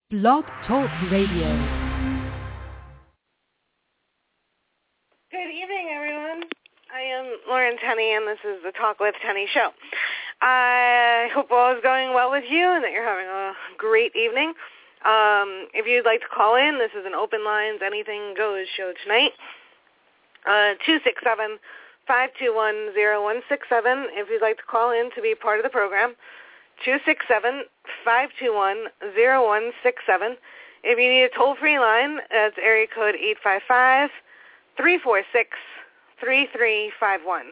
Blog Talk Radio. Good evening, everyone. I am Lauren Tenney, and this is the Talk with Tenney show. I hope all is going well with you and that you're having a great evening. If you'd like to call in, this is an open lines, anything goes show tonight. 267-521-0167 if you'd like to call in to be part of the program. 267-521-0167. If you need a toll-free line, that's area code 855-346-3351.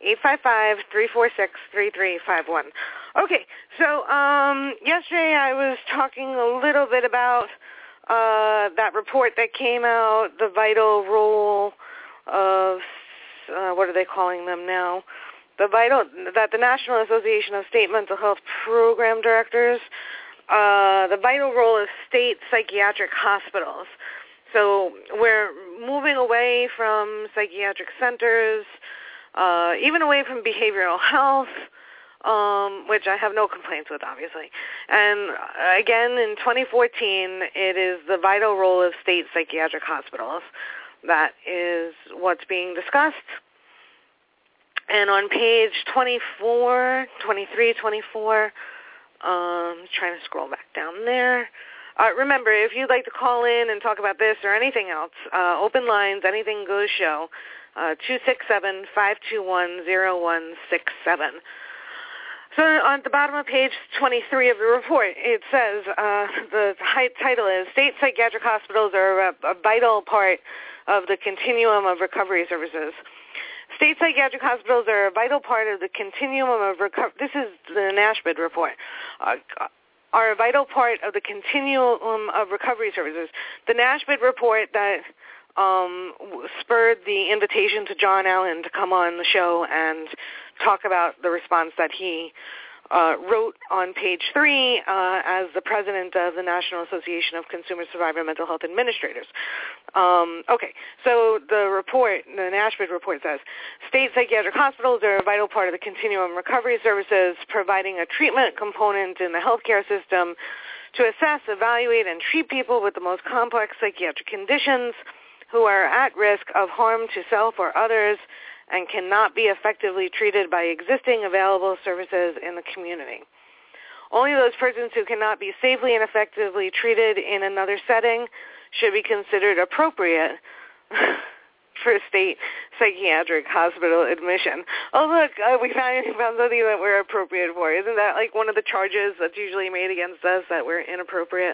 855-346-3351. Okay, so yesterday I was talking a little bit about that report that came out, the vital role of, what are they calling them now? That the National Association of State Mental Health Program Directors, the vital role of state psychiatric hospitals. So we're moving away from psychiatric centers, even away from behavioral health, which I have no complaints with, obviously. And again, in 2014, it is the vital role of state psychiatric hospitals that is what's being discussed. And on page 24, 23, 24, trying to scroll back down there. Remember, if you'd like to call in and talk about this or anything else, open lines, anything goes show, 267-521-0167. So on the bottom of page 23 of the report, it says, the title is, State Psychiatric Hospitals are a vital part of the continuum of recovery services. State psychiatric hospitals are a vital part of the continuum of recovery. This is the NASHBID report. Are a vital part of the continuum of recovery services. The NASHBID report that spurred the invitation to John Allen to come on the show and talk about the response that he wrote on page 3 as the president of the National Association of Consumer Survivor Mental Health Administrators. Okay, so the report, the NASHBID report says, state psychiatric hospitals are a vital part of the continuum recovery services, providing a treatment component in the healthcare system to assess, evaluate, and treat people with the most complex psychiatric conditions who are at risk of harm to self or others and cannot be effectively treated by existing available services in the community. Only those persons who cannot be safely and effectively treated in another setting should be considered appropriate for state psychiatric hospital admission. Oh, look, we found something that we're appropriate for. Isn't that like one of the charges that's usually made against us, that we're inappropriate?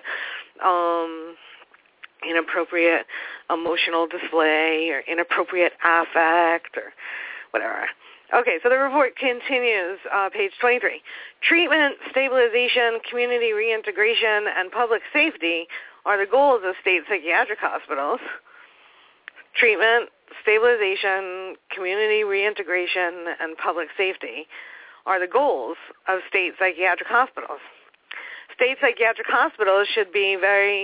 Inappropriate emotional display or inappropriate affect or whatever. Okay, so the report continues, page 23. Treatment, stabilization, community reintegration, and public safety are the goals of state psychiatric hospitals. Treatment, stabilization, community reintegration, and public safety are the goals of state psychiatric hospitals. State psychiatric hospitals should be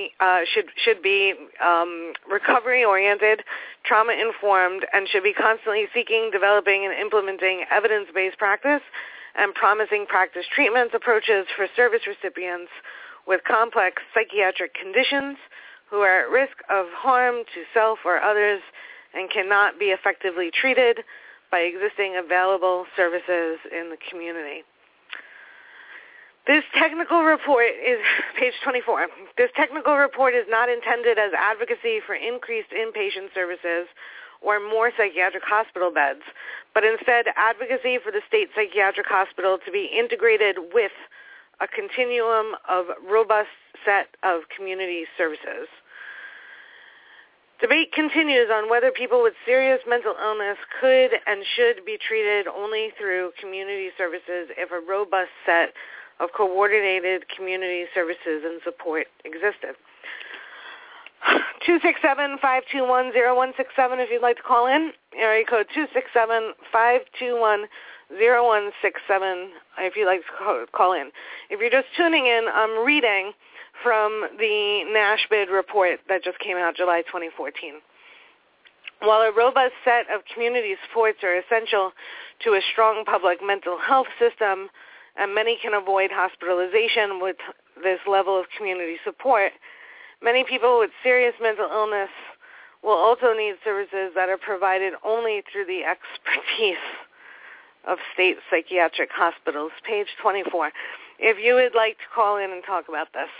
recovery-oriented, trauma-informed, and should be constantly seeking, developing, and implementing evidence-based practice and promising practice treatments approaches for service recipients with complex psychiatric conditions who are at risk of harm to self or others and cannot be effectively treated by existing available services in the community. This technical report is page 24. This technical report is not intended as advocacy for increased inpatient services or more psychiatric hospital beds, but instead advocacy for the state psychiatric hospital to be integrated with a continuum of robust set of community services. Debate continues on whether people with serious mental illness could and should be treated only through community services if a robust set of coordinated community services and support existed. 267-521-0167 if you'd like to call in. Area code 267-521-0167 if you'd like to call in. If you're just tuning in, I'm reading from the NASHBID report that just came out July 2014. While a robust set of community supports are essential to a strong public mental health system and many can avoid hospitalization with this level of community support. Many people with serious mental illness will also need services that are provided only through the expertise of state psychiatric hospitals. Page 24. If you would like to call in and talk about this,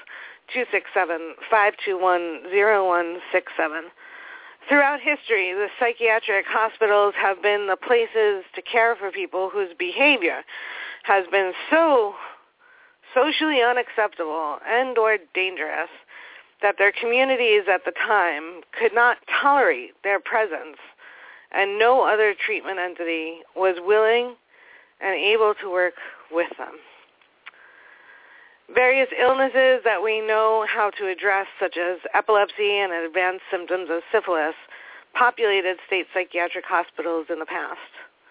267-521-0167. Throughout history, the psychiatric hospitals have been the places to care for people whose behavior has been so socially unacceptable and or dangerous that their communities at the time could not tolerate their presence, and no other treatment entity was willing and able to work with them. Various illnesses that we know how to address, such as epilepsy and advanced symptoms of syphilis, populated state psychiatric hospitals in the past.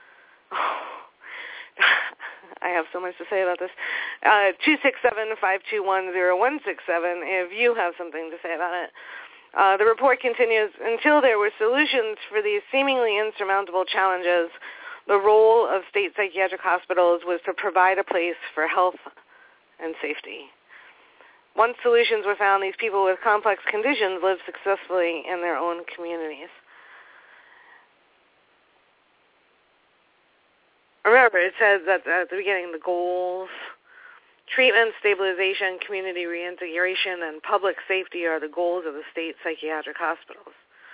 I have so much to say about this. 267-521-0167 if you have something to say about it. The report continues, until there were solutions for these seemingly insurmountable challenges, the role of state psychiatric hospitals was to provide a place for health and safety. Once solutions were found, these people with complex conditions lived successfully in their own communities. Remember, it says that at the beginning, the goals, treatment, stabilization, community reintegration, and public safety are the goals of the state psychiatric hospitals.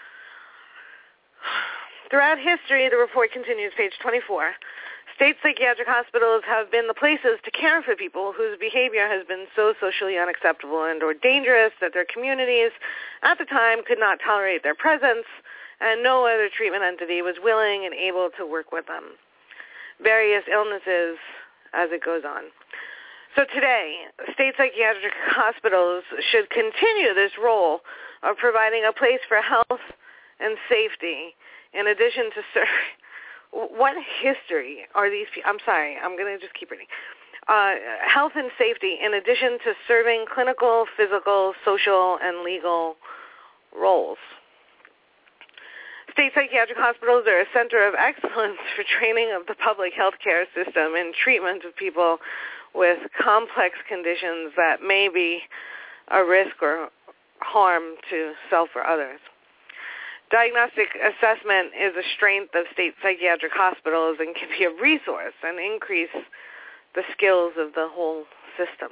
Throughout history, the report continues, page 24, state psychiatric hospitals have been the places to care for people whose behavior has been so socially unacceptable and or dangerous that their communities at the time could not tolerate their presence, and no other treatment entity was willing and able to work with them. Various illnesses as it goes on. So today, state psychiatric hospitals should continue this role of providing a place for health and safety in addition to what history are these people? I'm sorry, I'm going to just keep reading. Health and safety in addition to serving clinical, physical, social, and legal roles. State psychiatric hospitals are a center of excellence for training of the public health care system and treatment of people with complex conditions that may be a risk or harm to self or others. Diagnostic assessment is a strength of state psychiatric hospitals and can be a resource and increase the skills of the whole system.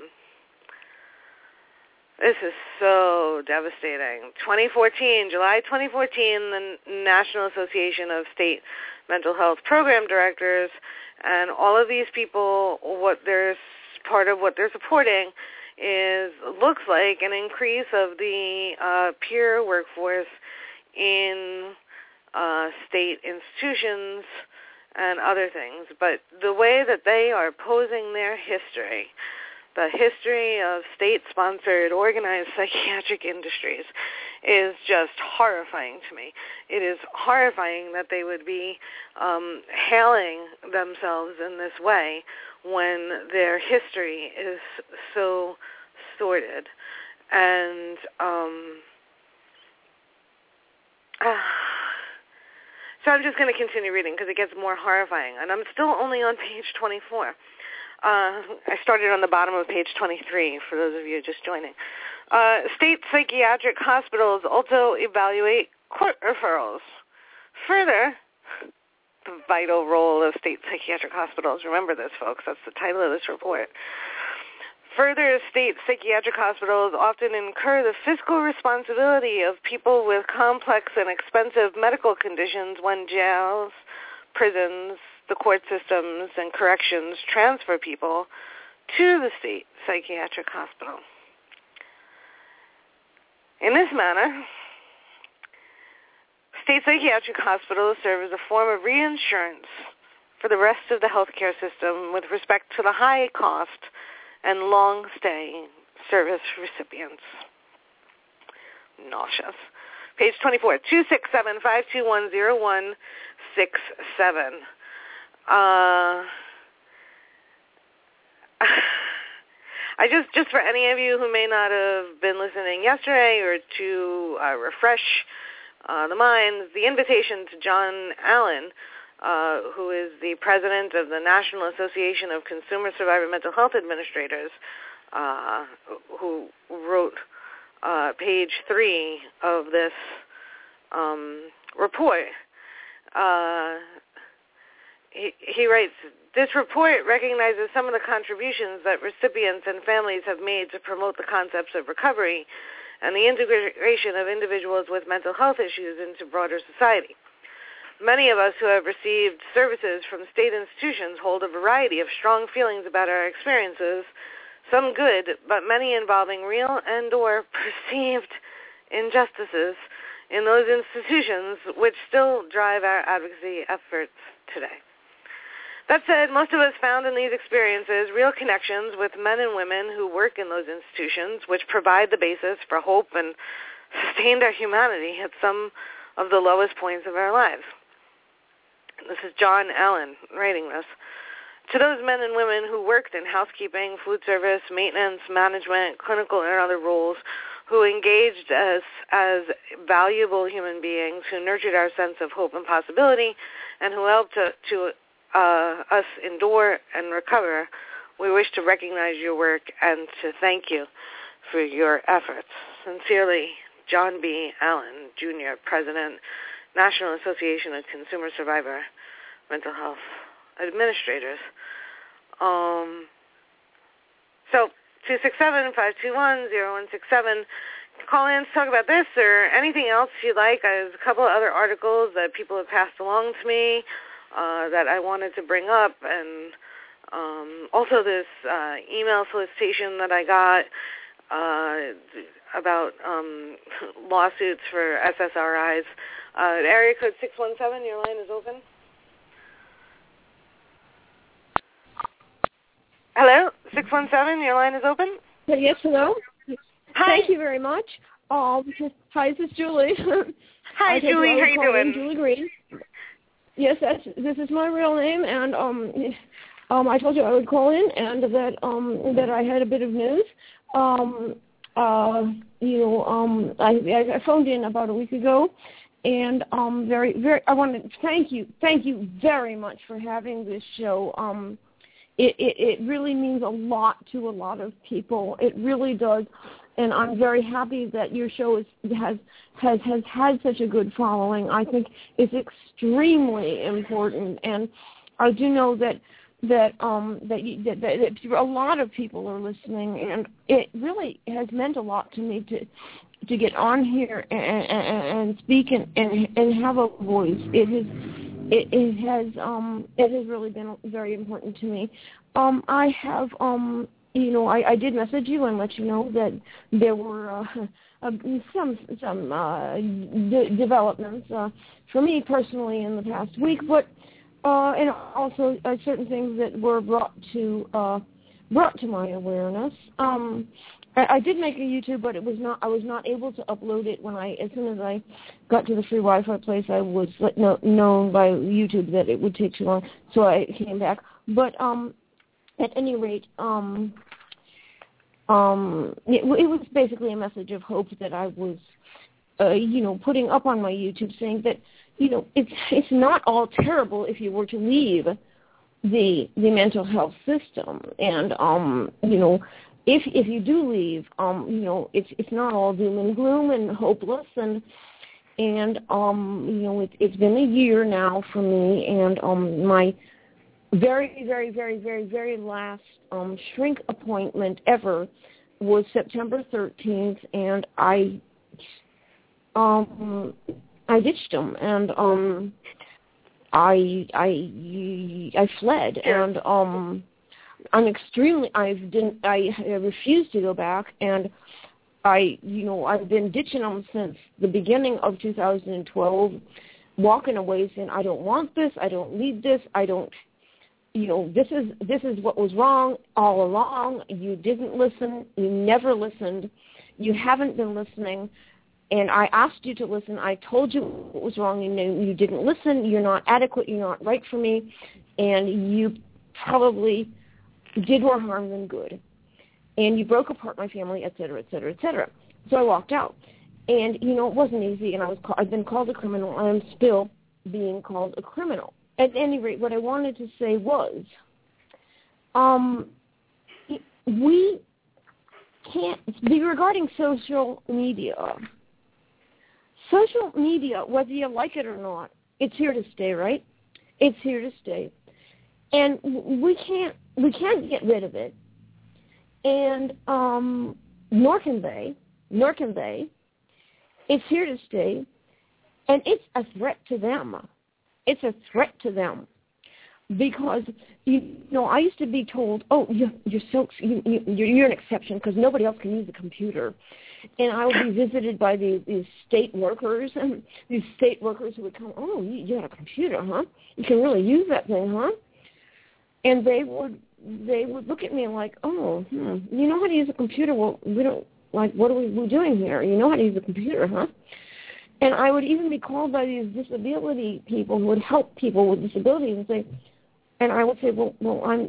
This is so devastating. July 2014, the National Association of State Mental Health Program Directors, and all of these people, part of what they're supporting looks like an increase of the peer workforce in state institutions and other things. But the way that they are posing their history, the history of state-sponsored, organized psychiatric industries, is just horrifying to me. It is horrifying that they would be hailing themselves in this way when their history is so sordid. And so I'm just going to continue reading because it gets more horrifying. And I'm still only on page 24. I started on the bottom of page 23 for those of you just joining. State psychiatric hospitals also evaluate court referrals. Further, the vital role of state psychiatric hospitals. Remember this, folks. That's the title of this report. Further, state psychiatric hospitals often incur the fiscal responsibility of people with complex and expensive medical conditions when jails, prisons, the court systems, and corrections transfer people to the state psychiatric hospital. In this manner, state psychiatric hospitals serve as a form of reinsurance for the rest of the healthcare system with respect to the high cost and long-stay service recipients. Nauseous. Page 24, 267-521-0167. I just for any of you who may not have been listening yesterday, or to refresh the minds, the invitation to John Allen who is the president of the National Association of Consumer Survivor Mental Health Administrators, who wrote page 3 of this report. He writes, this report recognizes some of the contributions that recipients and families have made to promote the concepts of recovery and the integration of individuals with mental health issues into broader society. Many of us who have received services from state institutions hold a variety of strong feelings about our experiences, some good, but many involving real and or perceived injustices in those institutions which still drive our advocacy efforts today. That said, most of us found in these experiences real connections with men and women who work in those institutions, which provide the basis for hope and sustained our humanity at some of the lowest points of our lives. This is John Allen writing this. To those men and women who worked in housekeeping, food service, maintenance, management, clinical, and other roles, who engaged as valuable human beings, who nurtured our sense of hope and possibility, and who helped to us endure and recover, we wish to recognize your work and to thank you for your efforts. Sincerely, John B. Allen, Jr., President, National Association of Consumer Survivor Mental Health Administrators. So 267-521-0167. Call in to talk about this or anything else you'd like. There's a couple of other articles that people have passed along to me that I wanted to bring up, and also this email solicitation that I got about lawsuits for SSRIs. Area code 617, your line is open. Hello, 617, your line is open. Yes, hello. Hi. Thank you very much. Hi, this is Julie. Hi, Julie. How you doing? Julie Green. Yes, this is my real name, and I told you I would call in, and that I had a bit of news. I phoned in about a week ago, and I want to thank you very much for having this show. It really means a lot to a lot of people. It really does. And I'm very happy that your show has had such a good following. I think it's extremely important, and I do know that a lot of people are listening, and it really has meant a lot to me to get on here and speak and have a voice. It has really been very important to me. I have. I did message you and let you know that there were some developments for me personally in the past week, but and also certain things that were brought to my awareness. I did make a YouTube, but I was not able to upload it as soon as I got to the free Wi-Fi place. I was known by YouTube that it would take too long, so I came back. But at any rate, it was basically a message of hope that I was, putting up on my YouTube, saying that, it's not all terrible if you were to leave the mental health system, and if you do leave, it's not all doom and gloom and hopeless, and it's been a year now for me, and my very, very, very, very, very last shrink appointment ever was September 13th, and I ditched him, and I fled, and I refused to go back, and I've been ditching them since the beginning of 2012, walking away saying, I don't want this, I don't need this, I don't. This is what was wrong all along. You didn't listen. You never listened. You haven't been listening. And I asked you to listen. I told you what was wrong. You didn't listen. You're not adequate. You're not right for me. And you probably did more harm than good. And you broke apart my family, et cetera, et cetera, et cetera. So I walked out. And, it wasn't easy. And I've been called a criminal. And I'm still being called a criminal. at any rate, what I wanted to say was, we can't, regarding social media, whether you like it or not, it's here to stay, right? It's here to stay. And we can't get rid of it. And nor can they. It's here to stay. And it's a threat to them. Because, I used to be told, oh, you're an exception because nobody else can use a computer. And I would be visited by these state workers, and these state workers who would come, oh, you have a computer, huh? You can really use that thing, huh? And they would look at me like, oh, you know how to use a computer? Well, we don't, like, what are we doing here? You know how to use a computer, huh? And I would even be called by these disability people who would help people with disabilities and say, and I would say, well, I'm,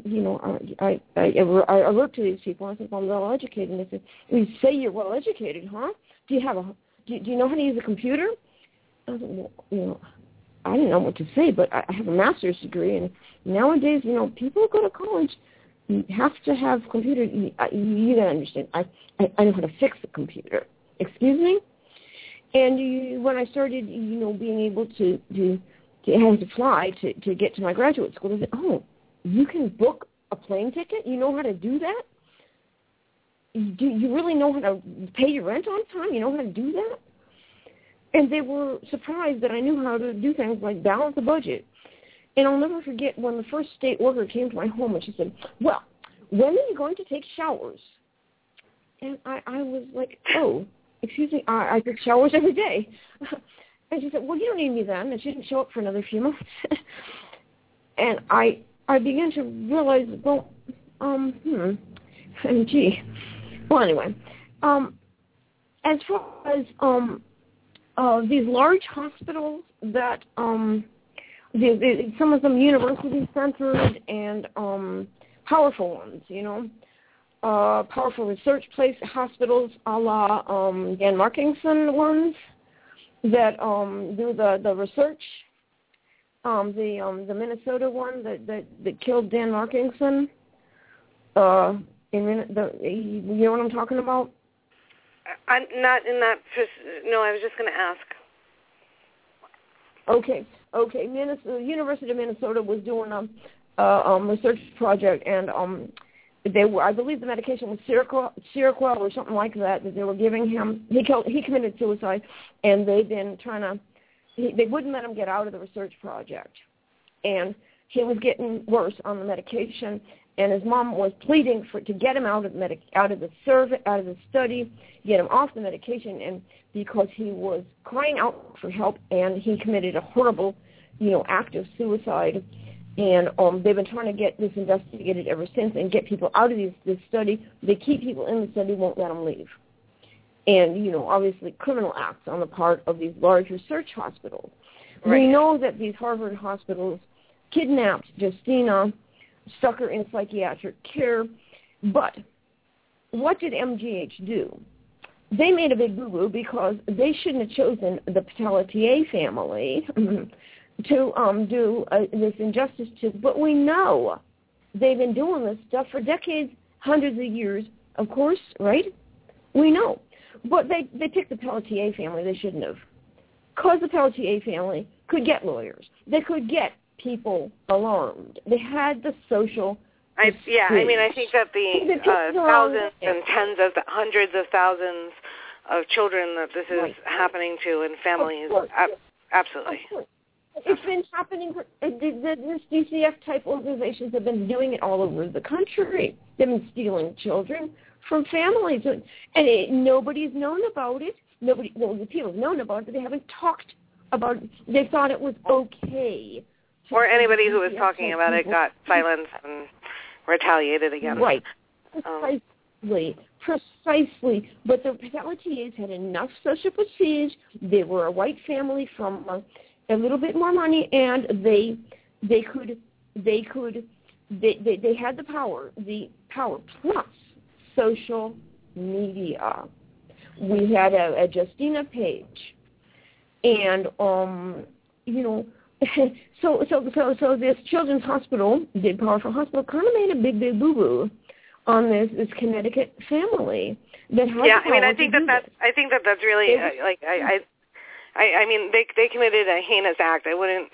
I work to these people. I said, well, I'm well educated. And they said, well, you say you're well educated, huh? Do you know how to use a computer? I said, well, I didn't know what to say, but I have a master's degree, and nowadays, people who go to college have to have computers. You gotta understand. I know how to fix a computer. Excuse me. And when I started, being able to have to fly to get to my graduate school, they said, oh, you can book a plane ticket? You know how to do that? Do you really know how to pay your rent on time? You know how to do that? And they were surprised that I knew how to do things like balance a budget. And I'll never forget when the first state worker came to my home and she said, well, when are you going to take showers? And I was like, oh, excuse me, I take showers every day. And she said, well, you don't need me then. And she didn't show up for another few months. And I began to realize, well, gee. Well, anyway, as far as these large hospitals that some of them university-centered and powerful ones, powerful research place hospitals a la Dan Markingson ones that do the research. The Minnesota one that killed Dan Markingson. You know what I'm talking about? I'm not in that. No, I was just going to ask. Okay. University of Minnesota was doing a research project, and I believe the medication was Seroquel or something like that they were giving him. He committed suicide, and they've been they wouldn't let him get out of the research project, and he was getting worse on the medication. And his mom was pleading to get him out of the study, get him off the medication, and because he was crying out for help, and he committed a horrible, act of suicide. And they've been trying to get this investigated ever since and get people out of this study. They keep people in the study, won't let them leave. And, obviously criminal acts on the part of these large research hospitals. Right. We know that these Harvard hospitals kidnapped Justina, stuck her in psychiatric care. But what did MGH do? They made a big boo-boo because they shouldn't have chosen the Pelletier family to do this injustice to. But we know they've been doing this stuff for decades, hundreds of years, of course, right? We know. But they picked the Pelletier family. They shouldn't have. Because the Pelletier family could get lawyers. They could get people alarmed. They had the social. I think that the thousands and hundreds of thousands of children that this is happening to and families, absolutely. It's been happening. This DCF type organizations have been doing it all over the country. They've been stealing children from families, and nobody's known about it. The people have known about it, but they haven't talked about it. They thought it was okay. Or anybody who was talking about it got silenced and retaliated against. Right. Precisely. But the Pelletiers had enough social prestige. They were a white family from a little bit more money, and they had the power plus social media. We had a Justina Page, and So this children's hospital, Big Powerful Hospital, kind of made a big boo-boo on this Connecticut family that had I mean, I think that's really I mean, they committed a heinous act. I wouldn't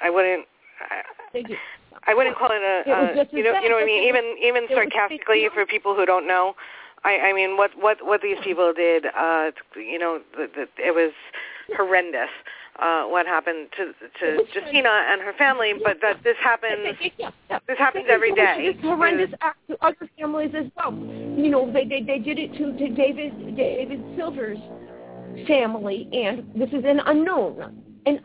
call it a you know what I mean. Even sarcastically for people who don't know, I mean what these people did. It was horrendous. What happened to Justina and her family, but that this happens. This happens every day. It's horrendous act to other families as well. You know, they did it to David Silver's family, and this is an unknown.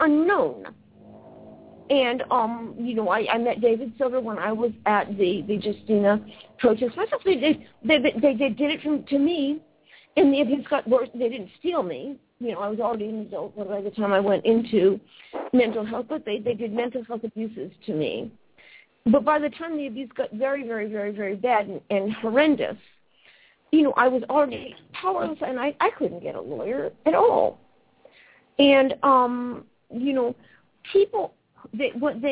And I met David Silver when I was at the Justina protest myself. They did it to me, and the abuse got worse. They didn't steal me. You know, I was already an adult by the time I went into mental health, but they did mental health abuses to me. But by the time the abuse got very, very, very, very bad and horrendous, you know, I was already powerless, and I couldn't get a lawyer at all. And you know, people they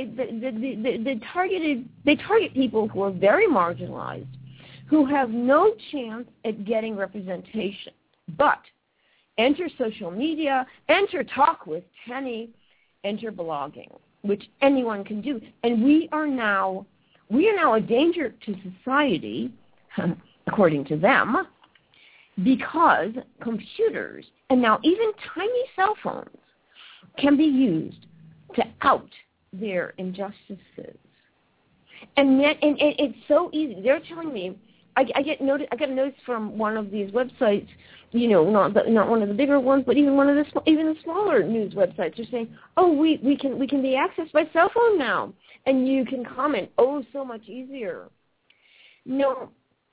target people who are very marginalized, who have no chance at getting representation. But enter social media, enter Talk with Tenny, enter blogging, which anyone can do. And we are now a danger to society, according to them, because computers and now even tiny cell phones can be used to out their injustices. And it's so easy. They're telling me, I got a notice from one of these websites, you know, not one of the bigger ones, but even the smaller news websites are saying, oh, we can be accessed by cell phone now, and you can comment. Oh, so much easier. No,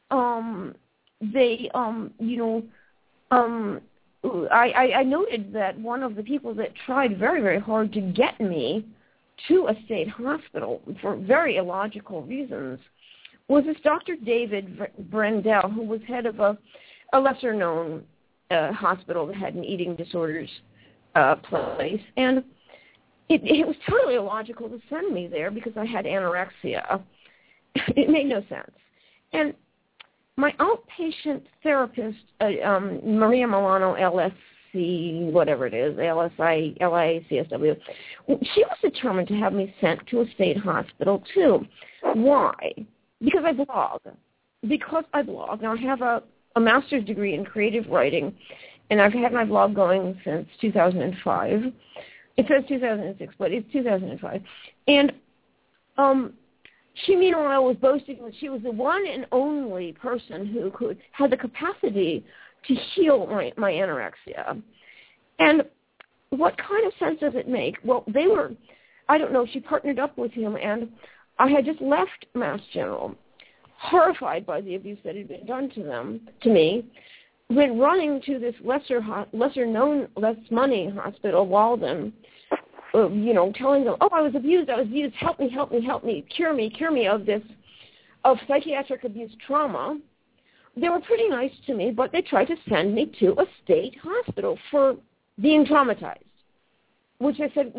I noted that one of the people that tried very, very hard to get me to a state hospital for very illogical reasons was this Dr. David Brendel, who was head of a lesser-known hospital that had an eating disorders place. And it was totally illogical to send me there because I had anorexia. It made no sense. And my outpatient therapist, Maria Milano, LSC, whatever it is, LICSW, she was determined to have me sent to a state hospital, too. Why? Because I blog. Now, I have a master's degree in creative writing, and I've had my blog going since 2005. It says 2006, but it's 2005. And she, meanwhile, was boasting that she was the one and only person who had the capacity to heal my anorexia. And what kind of sense does it make? Well, I don't know, she partnered up with him, and I had just left Mass General, horrified by the abuse that had been done to me, went running to this lesser-known, less-money hospital, Walden, telling them, I was abused, help me, cure me of psychiatric abuse trauma. They were pretty nice to me, but they tried to send me to a state hospital for being traumatized, which I said,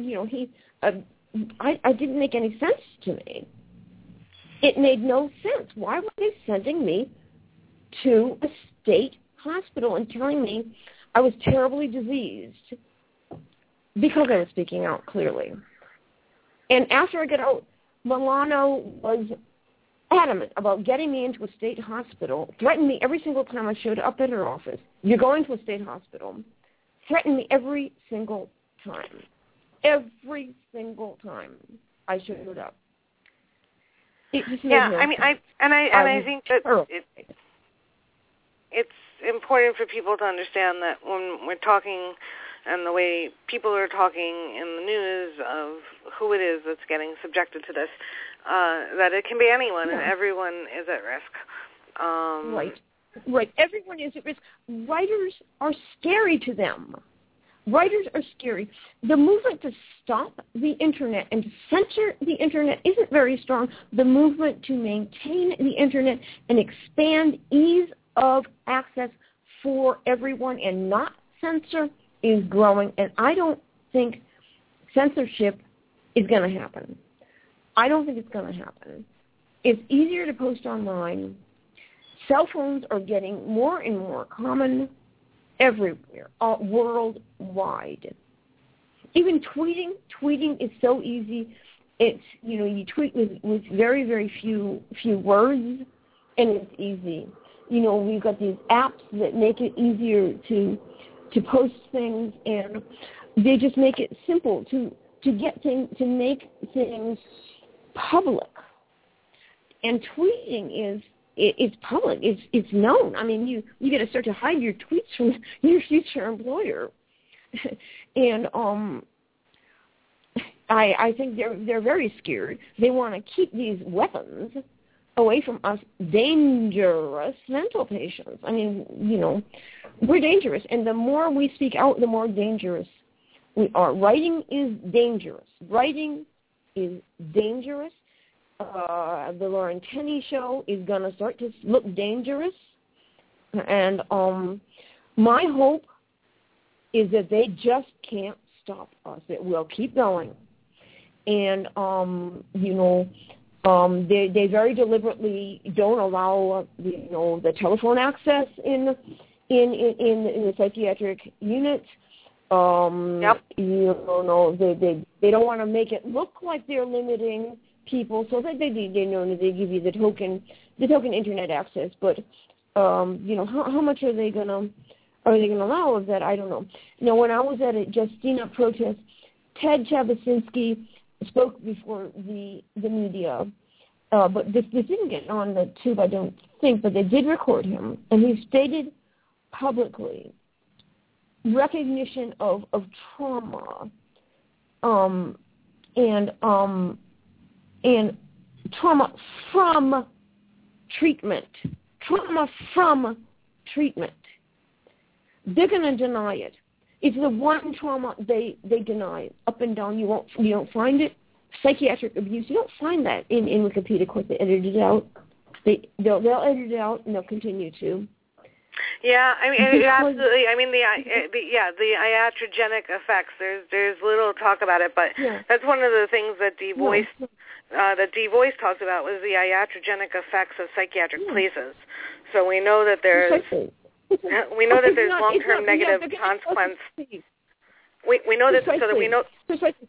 I didn't make any sense to me. It made no sense. Why were they sending me to a state hospital and telling me I was terribly diseased because I was speaking out clearly? And after I got out, Milano was adamant about getting me into a state hospital, threatened me every single time I showed up at her office. You're going to a state hospital. Threatened me every single time. Every single time I showed up. It just made no sense. I think that it's important for people to understand that when we're talking and the way people are talking in the news of who it is that's getting subjected to this, that it can be anyone and everyone is at risk. Right. Everyone is at risk. Writers are scary to them. Writers are scary. The movement to stop the Internet and to censor the Internet isn't very strong. The movement to maintain the Internet and expand ease of access for everyone and not censor is growing. And I don't think censorship is going to happen. I don't think it's going to happen. It's easier to post online. Cell phones are getting more and more common everywhere, worldwide. Even tweeting is so easy. It's, you tweet with very, very few words, and it's easy. We've got these apps that make it easier to post things, and they just make it simple to make things public. And tweeting it's public. It's known. I mean, you got to start to hide your tweets from your future employer, and I think they're very scared. They want to keep these weapons away from us dangerous mental patients. I mean, we're dangerous, and the more we speak out, the more dangerous we are. Writing is dangerous. Writing is dangerous. The Lauren Tenney show is going to start to look dangerous, and my hope is that they just can't stop us. It will keep going. And, they very deliberately don't allow, the telephone access in the psychiatric unit. Yep. They don't want to make it look like they're limiting people, so that they give you the token internet access. But, how much are they gonna allow of that? I don't know. When I was at a Justina protest, Ted Chabasinski spoke before the media, but this didn't get on the tube, I don't think, but they did record him, and he stated publicly recognition of trauma, and trauma from treatment. They're going to deny it. It's the one trauma they deny up and down. You don't find it. Psychiatric abuse, you don't find that in Wikipedia. Of course, they edited it out. They'll edit it out, and they'll continue to. Yeah, I mean, absolutely. I mean, the iatrogenic effects. There's little talk about it, but that's one of the things that D. Boyce talked about was the iatrogenic effects of psychiatric places. So we know that there's long-term negative consequence. We know that, so that we know. Precisely.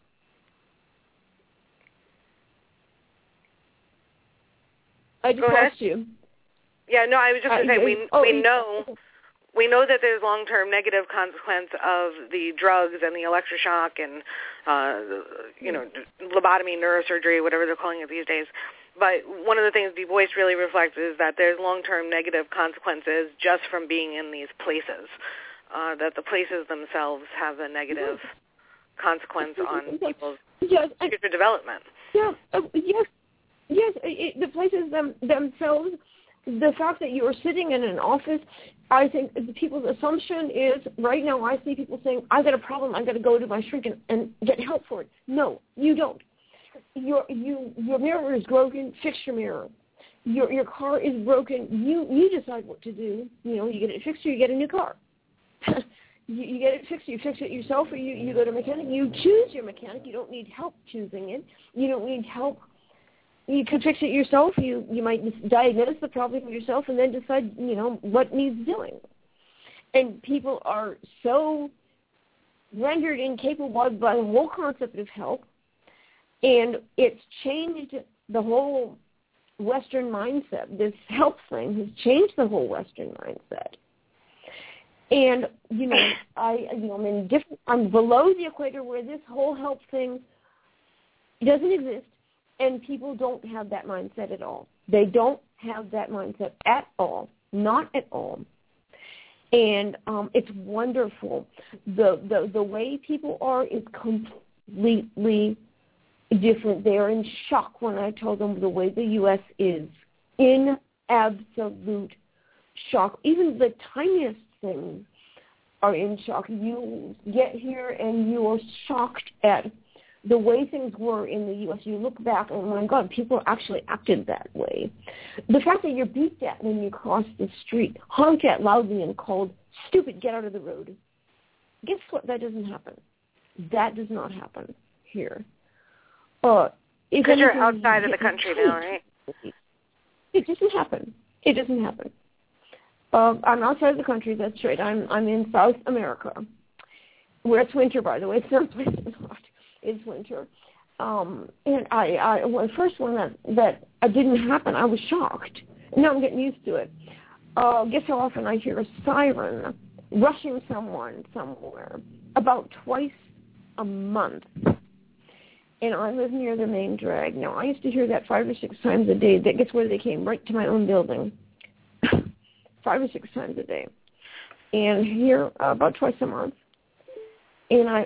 I just lost you. Yeah, no, I was just going to say we know that there's long-term negative consequence of the drugs and the electroshock and lobotomy, neurosurgery, whatever they're calling it these days. But one of the things Du Bois really reflects is that there's long-term negative consequences just from being in these places. That the places themselves have a negative consequence on people's future development. Yeah. Yes, the places themselves, the fact that you are sitting in an office, I think the people's assumption is, right now I see people saying, I've got a problem, I've got to go to my shrink and get help for it. No, you don't. Your mirror is broken, fix your mirror. Your car is broken, you decide what to do. You get it fixed or you get a new car. You get it fixed, you fix it yourself, or you go to a mechanic. You choose your mechanic. You don't need help choosing it. You don't need help. You can fix it yourself. You might diagnose the problem yourself and then decide, what needs doing. And people are so rendered incapable by the whole concept of help, and it's changed the whole Western mindset. This help thing has changed the whole Western mindset. And, I'm below the equator where this whole help thing doesn't exist. And people don't have that mindset at all. They don't have that mindset at all, not at all. And it's wonderful. The way people are is completely different. They are in shock when I tell them the way the U.S. is, in absolute shock. Even the tiniest things are in shock. You get here and you are shocked at the way things were in the U.S. You look back and, oh my God, people actually acted that way. The fact that you're beeped at when you cross the street, honked at loudly and called, stupid, get out of the road. Guess what? That doesn't happen. That does not happen here. Because you're outside of the country now, right? It doesn't happen. It doesn't happen. I'm outside of the country. That's right. I'm in South America, where it's winter, by the way. It's not hot. It's winter. And I first when that didn't happen, I was shocked. Now I'm getting used to it. Guess how often I hear a siren rushing someone somewhere? About twice a month. And I live near the main drag. Now, I used to hear that 5 or 6 times a day. That gets where they came, right to my own building. 5 or 6 times a day. And here, about twice a month. And I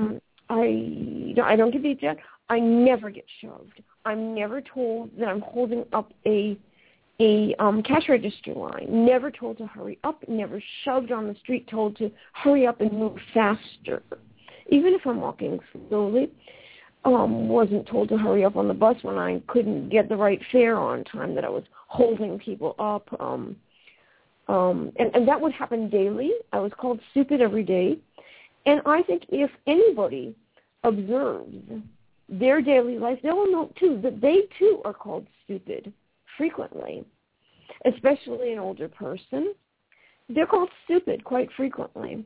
don't get beat yet. I never get shoved. I'm never told that I'm holding up a cash register line. Never told to hurry up. Never shoved on the street, told to hurry up and move faster. Even if I'm walking slowly. Wasn't told to hurry up on the bus when I couldn't get the right fare on time, that I was holding people up. And that would happen daily. I was called stupid every day. And I think if anybody observes their daily life, they will know, too, that they, too, are called stupid frequently, especially an older person. They're called stupid quite frequently.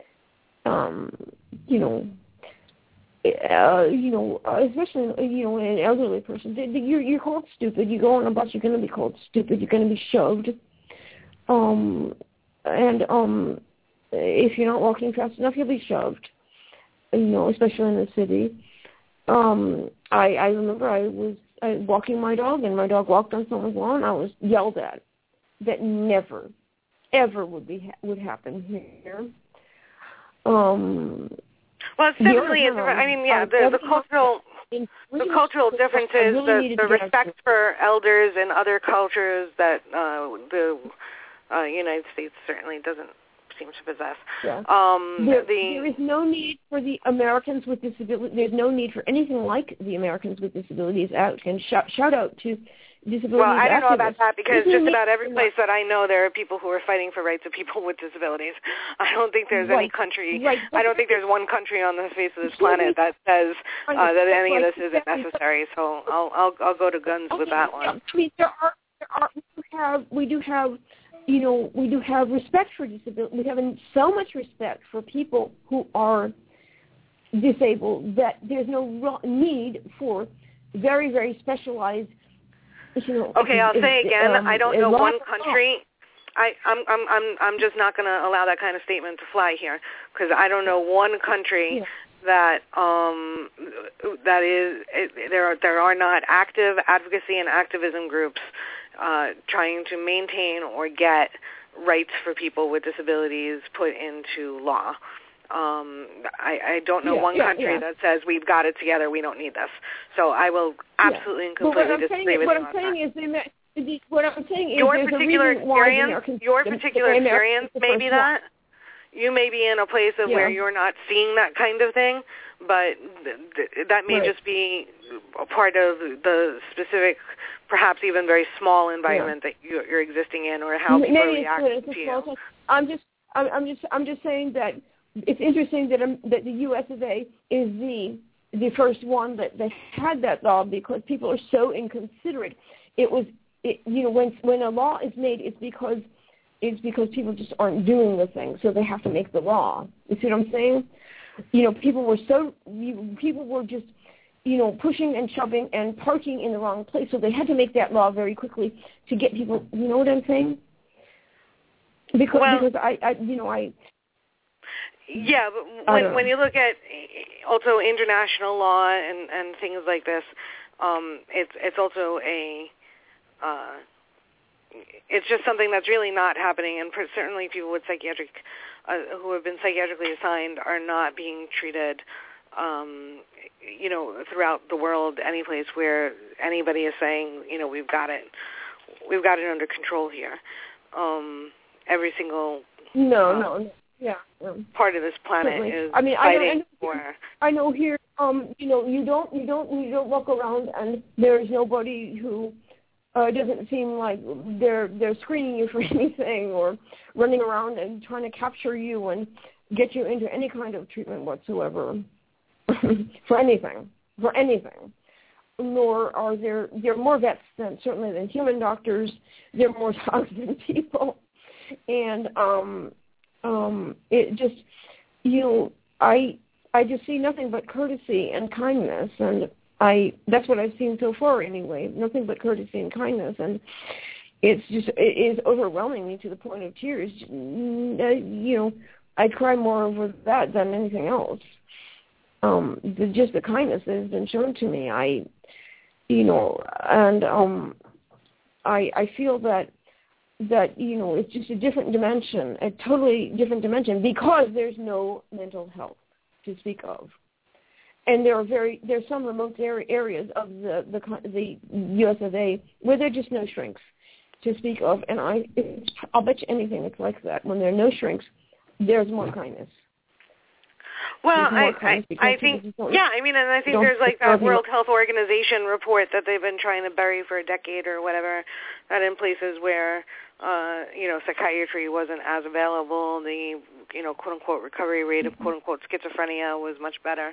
Especially, an elderly person, you're called stupid. You go on a bus, you're going to be called stupid. You're going to be shoved. If you're not walking fast enough, you'll be shoved, especially in the city. I remember I was walking my dog, and my dog walked on someone's lawn. I was yelled at. That never, ever would happen here. Well, it's definitely, the cultural differences, the respect for elders in other cultures that the United States certainly doesn't seem to possess. Yeah. There is no need for the Americans with disabilities. There's no need for anything like the Americans with Disabilities Act. And shout out to disabilities Well, I don't know activists. about that, because just about every place that I know, there are people who are fighting for rights of people with disabilities. I don't think there's any country. Right. I don't think there's one country on the face of this planet that says that any of this isn't necessary. So I'll go to guns with that one. I mean, we do have respect for disability. We have so much respect for people who are disabled that there's no need for very, very specialized. Okay, I'll say again. I don't know one country. I'm just not going to allow that kind of statement to fly here, because I don't know one country that there are not active advocacy and activism groups trying to maintain or get rights for people with disabilities put into law. I don't know one country that says we've got it together, we don't need this. So I will absolutely and completely disagree with you on that. What I'm saying is your particular experience may be that. You may be in a place of where you're not seeing that kind of thing, but that may just be a part of the specific, perhaps even very small environment that you're existing in, or how people react to you. I'm just saying that it's interesting that the U.S. of A. is the first one that had that law, because people are so inconsiderate. When a law is made, it's because people just aren't doing the thing, so they have to make the law. You see what I'm saying? People were just pushing and shoving and parking in the wrong place, so they had to make that law very quickly to get people. You know what I'm saying? Because I. Yeah, but when you look at also international law and things like this, it's also it's just something that's really not happening, and certainly people with psychiatric who have been psychiatrically assigned are not being treated throughout the world, any place where anybody is saying, we've got it under control here. Every single part of this planet is fighting for. I know here, you don't look around and there's nobody who doesn't seem like they're screening you for anything, or running around and trying to capture you and get you into any kind of treatment whatsoever for anything. nor are there are more vets than human doctors. There are more dogs than people, and it just I just see nothing but courtesy and kindness, and that's what I've seen so far anyway. Nothing but courtesy and kindness, and it is overwhelming me to the point of tears. I cry more over that than anything else. Just the kindness that has been shown to me, I feel that it's just a different dimension, a totally different dimension, because there's no mental health to speak of, and there's some remote areas of the U.S. of A. where there are just no shrinks to speak of, and I'll bet you anything it's like that. When there are no shrinks, there's more kindness. Well, I think, and I think there's like that World Health Organization report that they've been trying to bury for a decade or whatever, that in places where, psychiatry wasn't as available, the, quote-unquote recovery rate of quote-unquote schizophrenia was much better.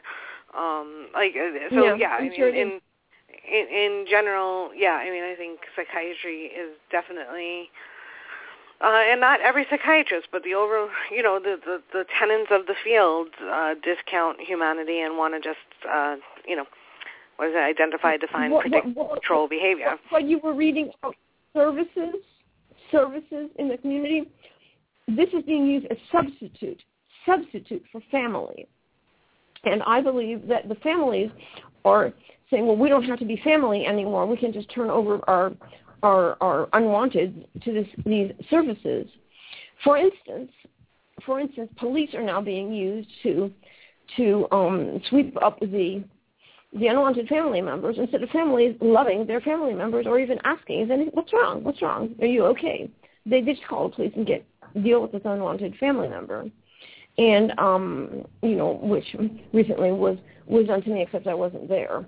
In general, I think psychiatry is definitely... and not every psychiatrist, but the the tenets of the field discount humanity and want to just, identify, define, predict, control behavior. But you were reading about services in the community. This is being used as substitute for family. And I believe that the families are saying, well, we don't have to be family anymore. We can just turn over our unwanted to these services. For instance, police are now being used to sweep up the unwanted family members instead of families loving their family members or even asking, what's wrong? What's wrong? Are you okay? They just call the police and deal with this unwanted family member. And, which recently was done to me, except I wasn't there.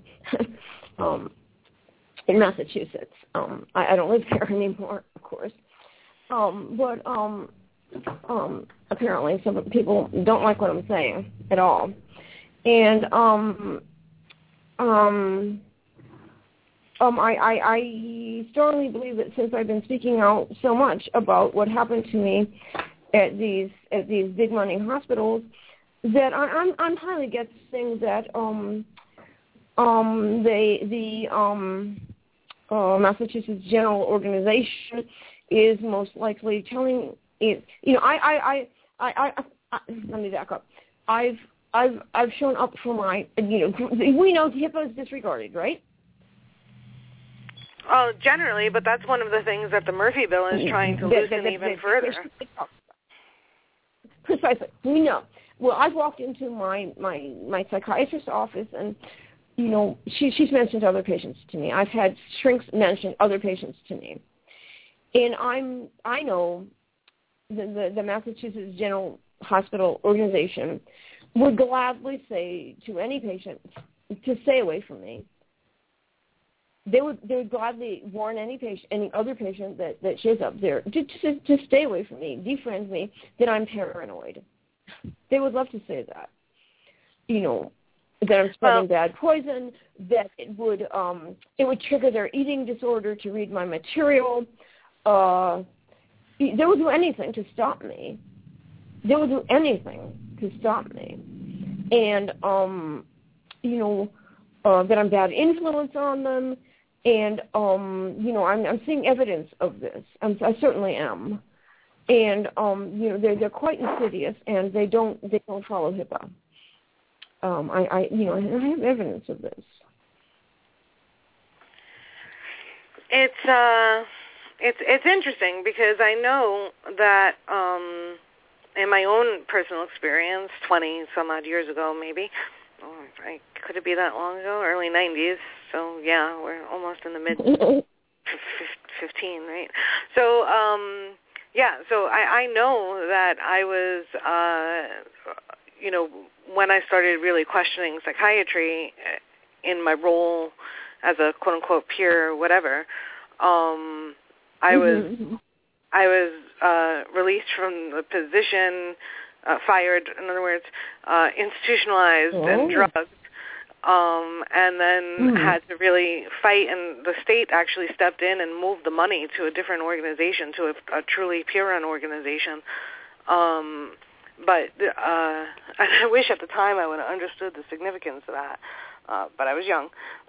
In Massachusetts. I don't live there anymore, of course. But apparently some people don't like what I'm saying at all. And I strongly believe that since I've been speaking out so much about what happened to me at these big money hospitals, that I'm highly guessing that Massachusetts General Organization is most likely telling it. Let me back up. I've shown up for my. We know HIPAA is disregarded, right? Generally, but that's one of the things that the Murphy Bill is trying to loosen even further. Precisely, we know. Well, I've walked into my psychiatrist's office and. She's mentioned other patients to me. I've had shrinks mention other patients to me, and I know the Massachusetts General Hospital Organization would gladly say to any patient to stay away from me. They would gladly warn any other patient that shows up there to stay away from me, defriend me, that I'm paranoid. They would love to say that. That I'm spreading bad poison, that it would trigger their eating disorder to read my material. They would do anything to stop me. And that I'm bad influence on them, and I'm seeing evidence of this. I certainly am, and they're quite insidious, and they don't follow HIPAA. I have evidence of this. It's interesting because I know that in my own personal experience, 20 some odd years ago, maybe, could it be that long ago? Early 90s. So yeah, we're almost in the mid 15, right? So so I know that I was when I started really questioning psychiatry in my role as a quote-unquote peer or whatever, I was released from the position, fired, in other words, institutionalized and drugged, and then had to really fight, and the state actually stepped in and moved the money to a different organization, to a truly peer-run organization. But I wish at the time I would have understood the significance of that, but I was young.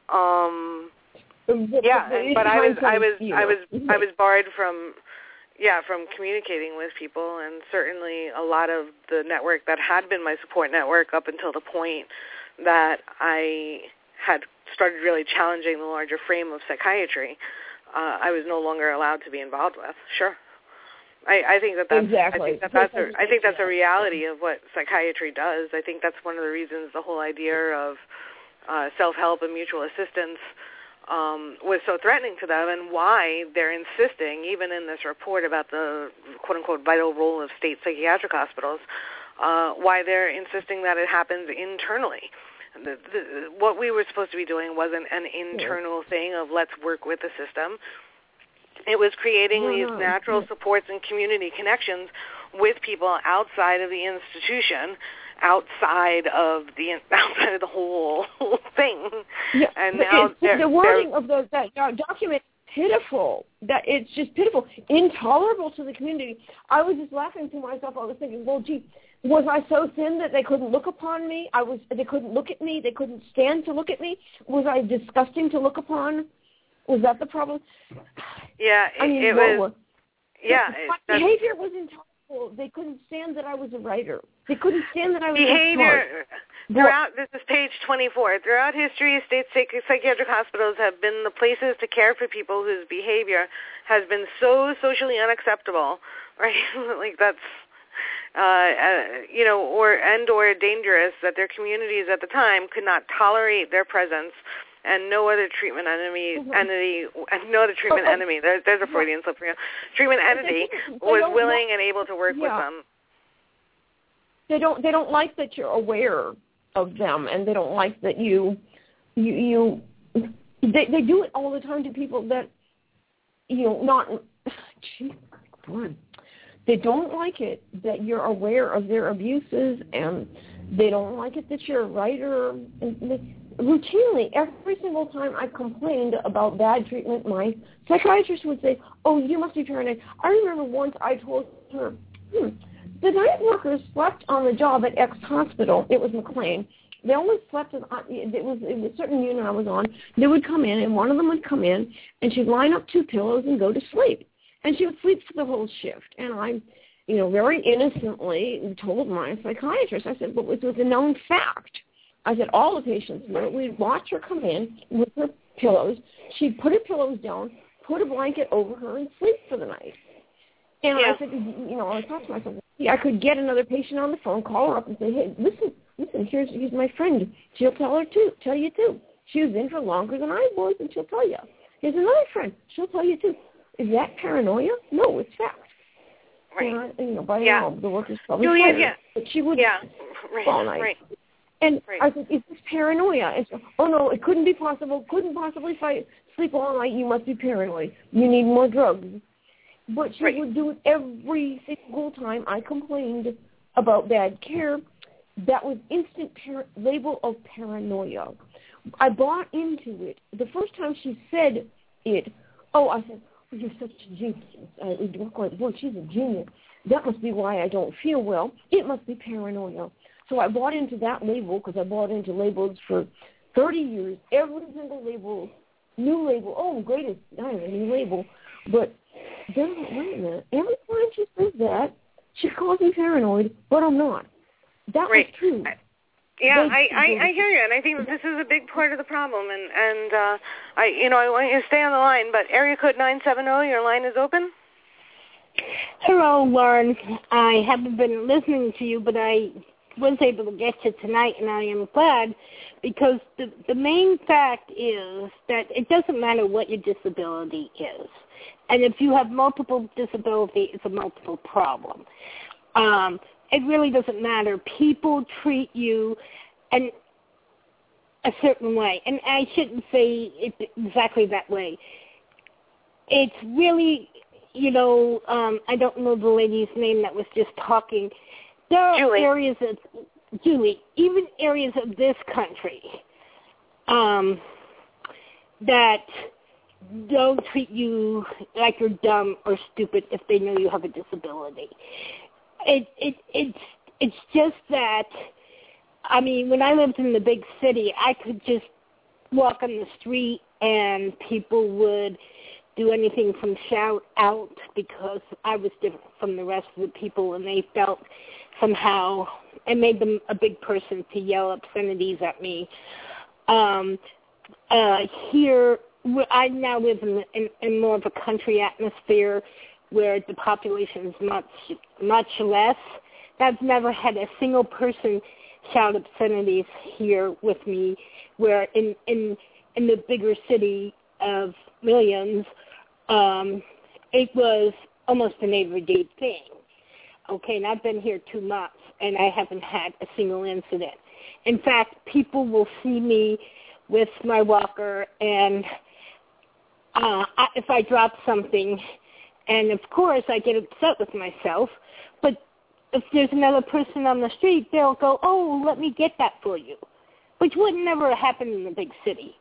But I was barred from communicating with people, and certainly a lot of the network that had been my support network up until the point that I had started really challenging the larger frame of psychiatry, I was no longer allowed to be involved with. Sure. I think that's exactly. I think that's a reality of what psychiatry does. I think that's one of the reasons the whole idea of self-help and mutual assistance was so threatening to them, and why they're insisting, even in this report about the quote-unquote vital role of state psychiatric hospitals, why they're insisting that it happens internally. What we were supposed to be doing wasn't an internal thing of let's work with the system. It was creating these natural supports and community connections with people outside of the institution, outside of the whole thing. Yeah, and now the wording of that document is pitiful. That it's just pitiful, intolerable to the community. I was just laughing to myself. I was thinking, well, gee, was I so thin that they couldn't look upon me? They couldn't look at me. They couldn't stand to look at me. Was I disgusting to look upon? Was that the problem? Yeah, it was. Yeah, my behavior was intolerable. They couldn't stand that I was a writer. They couldn't stand that I was behavior. Smart. This is page 24. Throughout history, state psychiatric hospitals have been the places to care for people whose behavior has been so socially unacceptable, right? Like that's, or dangerous that their communities at the time could not tolerate their presence. And no other treatment entity, there's a Freudian slip for you, treatment entity was willing and able to work with them. They don't like that you're aware of them, and they don't like that they do it all the time to people that, they don't like it that you're aware of their abuses, and they don't like it that you're a writer. And routinely, every single time I complained about bad treatment, my psychiatrist would say, oh, you must be paranoid. I remember once I told her, the night workers slept on the job at X hospital. It was McLean. They only slept it was a certain unit I was on. They would come in, and one of them would come in, and she'd line up 2 pillows and go to sleep. And she would sleep for the whole shift. And I, very innocently told my psychiatrist, I said, well, it was a known fact. I said, all the patients knew it. We'd watch her come in with her pillows. She'd put her pillows down, put a blanket over her, and sleep for the night. And I said, I thought to myself, I could get another patient on the phone, call her up and say, hey, listen, here's my friend. She'll tell you too. She was in for longer than I was, and she'll tell you. Here's another friend. She'll tell you too. Is that paranoia? No, it's fact. Right. By now, the workers probably fired, but she would all night. Right. And I said, is this paranoia? And so, oh, no, it couldn't be possible. Couldn't possibly sleep all night. You must be paranoid. You need more drugs. But she would do it every single time I complained about bad care. That was instant label of paranoia. I bought into it. The first time she said it, I said, oh, you're such a genius. She's a genius. That must be why I don't feel well. It must be paranoia. So I bought into that label because I bought into labels for 30 years. Every single label, new label, greatest, I have a new label. But then, wait a minute, every time she says that, she calls me paranoid, but I'm not. That was true. Yeah, I hear you, and I think that this is a big part of the problem. And I want you to stay on the line, but area code 970, your line is open. Hello, Lauren. I haven't been listening to you, but I was able to get you tonight, and I am glad, because the main fact is that it doesn't matter what your disability is. And if you have multiple disability, it's a multiple problem. It really doesn't matter. People treat you in a certain way. And I shouldn't say it exactly that way. It's really, I don't know the lady's name that was just talking. There are areas of, Julie, even areas of this country that don't treat you like you're dumb or stupid if they know you have a disability. It's just that, I mean, when I lived in the big city, I could just walk on the street and people would do anything from shout out because I was different from the rest of the people, and they felt somehow it made them a big person to yell obscenities at me. Here, I now live in more of a country atmosphere where the population is much less. I've never had a single person shout obscenities here with me, where in the bigger city of millions, it was almost an everyday thing. Okay, and I've been here 2 months, and I haven't had a single incident. In fact, people will see me with my walker, and if I drop something, and of course I get upset with myself, but if there's another person on the street, they'll go, oh, let me get that for you, which would never happen in the big city.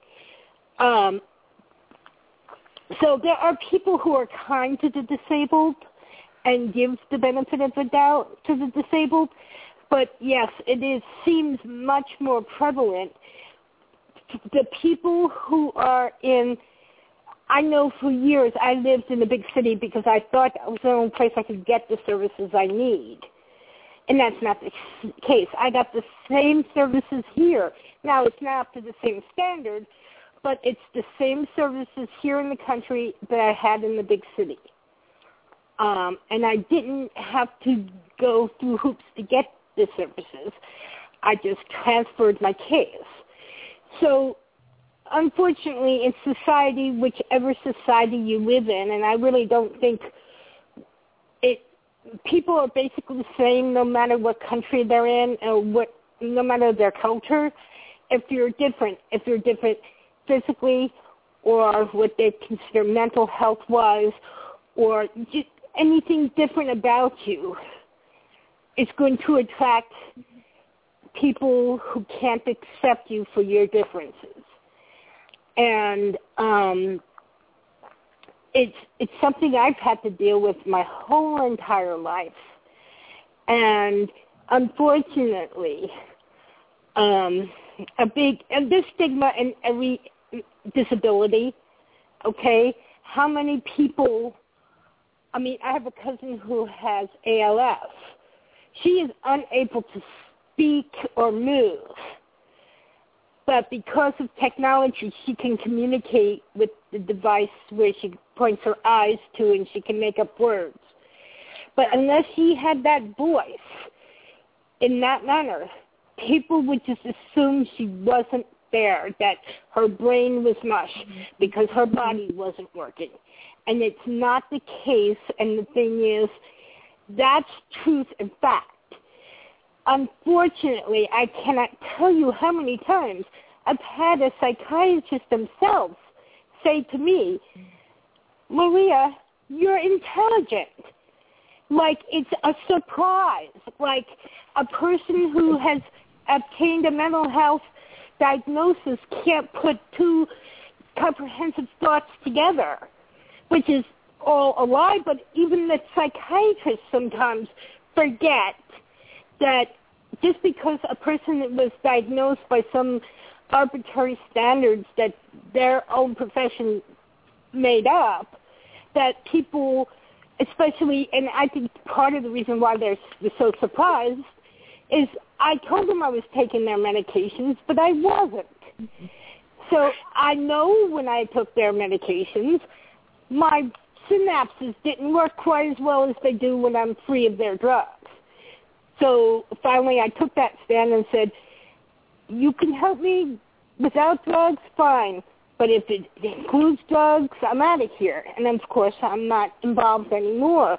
So there are people who are kind to the disabled and give the benefit of the doubt to the disabled, but yes, seems much more prevalent. The people who are I know for years I lived in a big city because I thought that was the only place I could get the services I need. And that's not the case. I got the same services here. Now, it's not up to the same standard, but it's the same services here in the country that I had in the big city. And I didn't have to go through hoops to get the services. I just transferred my case. So, unfortunately, in society, whichever society you live in, and I really don't think people are basically the same no matter what country they're in or no matter their culture. If you're different physically or what they consider mental health-wise or just anything different about you, it's going to attract people who can't accept you for your differences. And it's something I've had to deal with my whole entire life. And unfortunately, this stigma in every disability, okay, how many people, I mean, I have a cousin who has ALS. She is unable to speak or move. But because of technology, she can communicate with the device where she points her eyes to and she can make up words. But unless she had that voice in that manner, people would just assume she wasn't there, that her brain was mush because her body wasn't working. And it's not the case, and the thing is, that's truth and fact. Unfortunately, I cannot tell you how many times I've had a psychiatrist themselves say to me, Maria, you're intelligent. Like it's a surprise. Like a person who has obtained a mental health diagnosis can't put two comprehensive thoughts together, which is all a lie, but even the psychiatrists sometimes forget that just because a person was diagnosed by some arbitrary standards that their own profession made up, that people, especially, and I think part of the reason why they're so surprised is I told them I was taking their medications, but I wasn't. So I know when I took their medications, my synapses didn't work quite as well as they do when I'm free of their drugs. So finally I took that stand and said, you can help me without drugs, fine. But if it includes drugs, I'm out of here. And of course, I'm not involved anymore.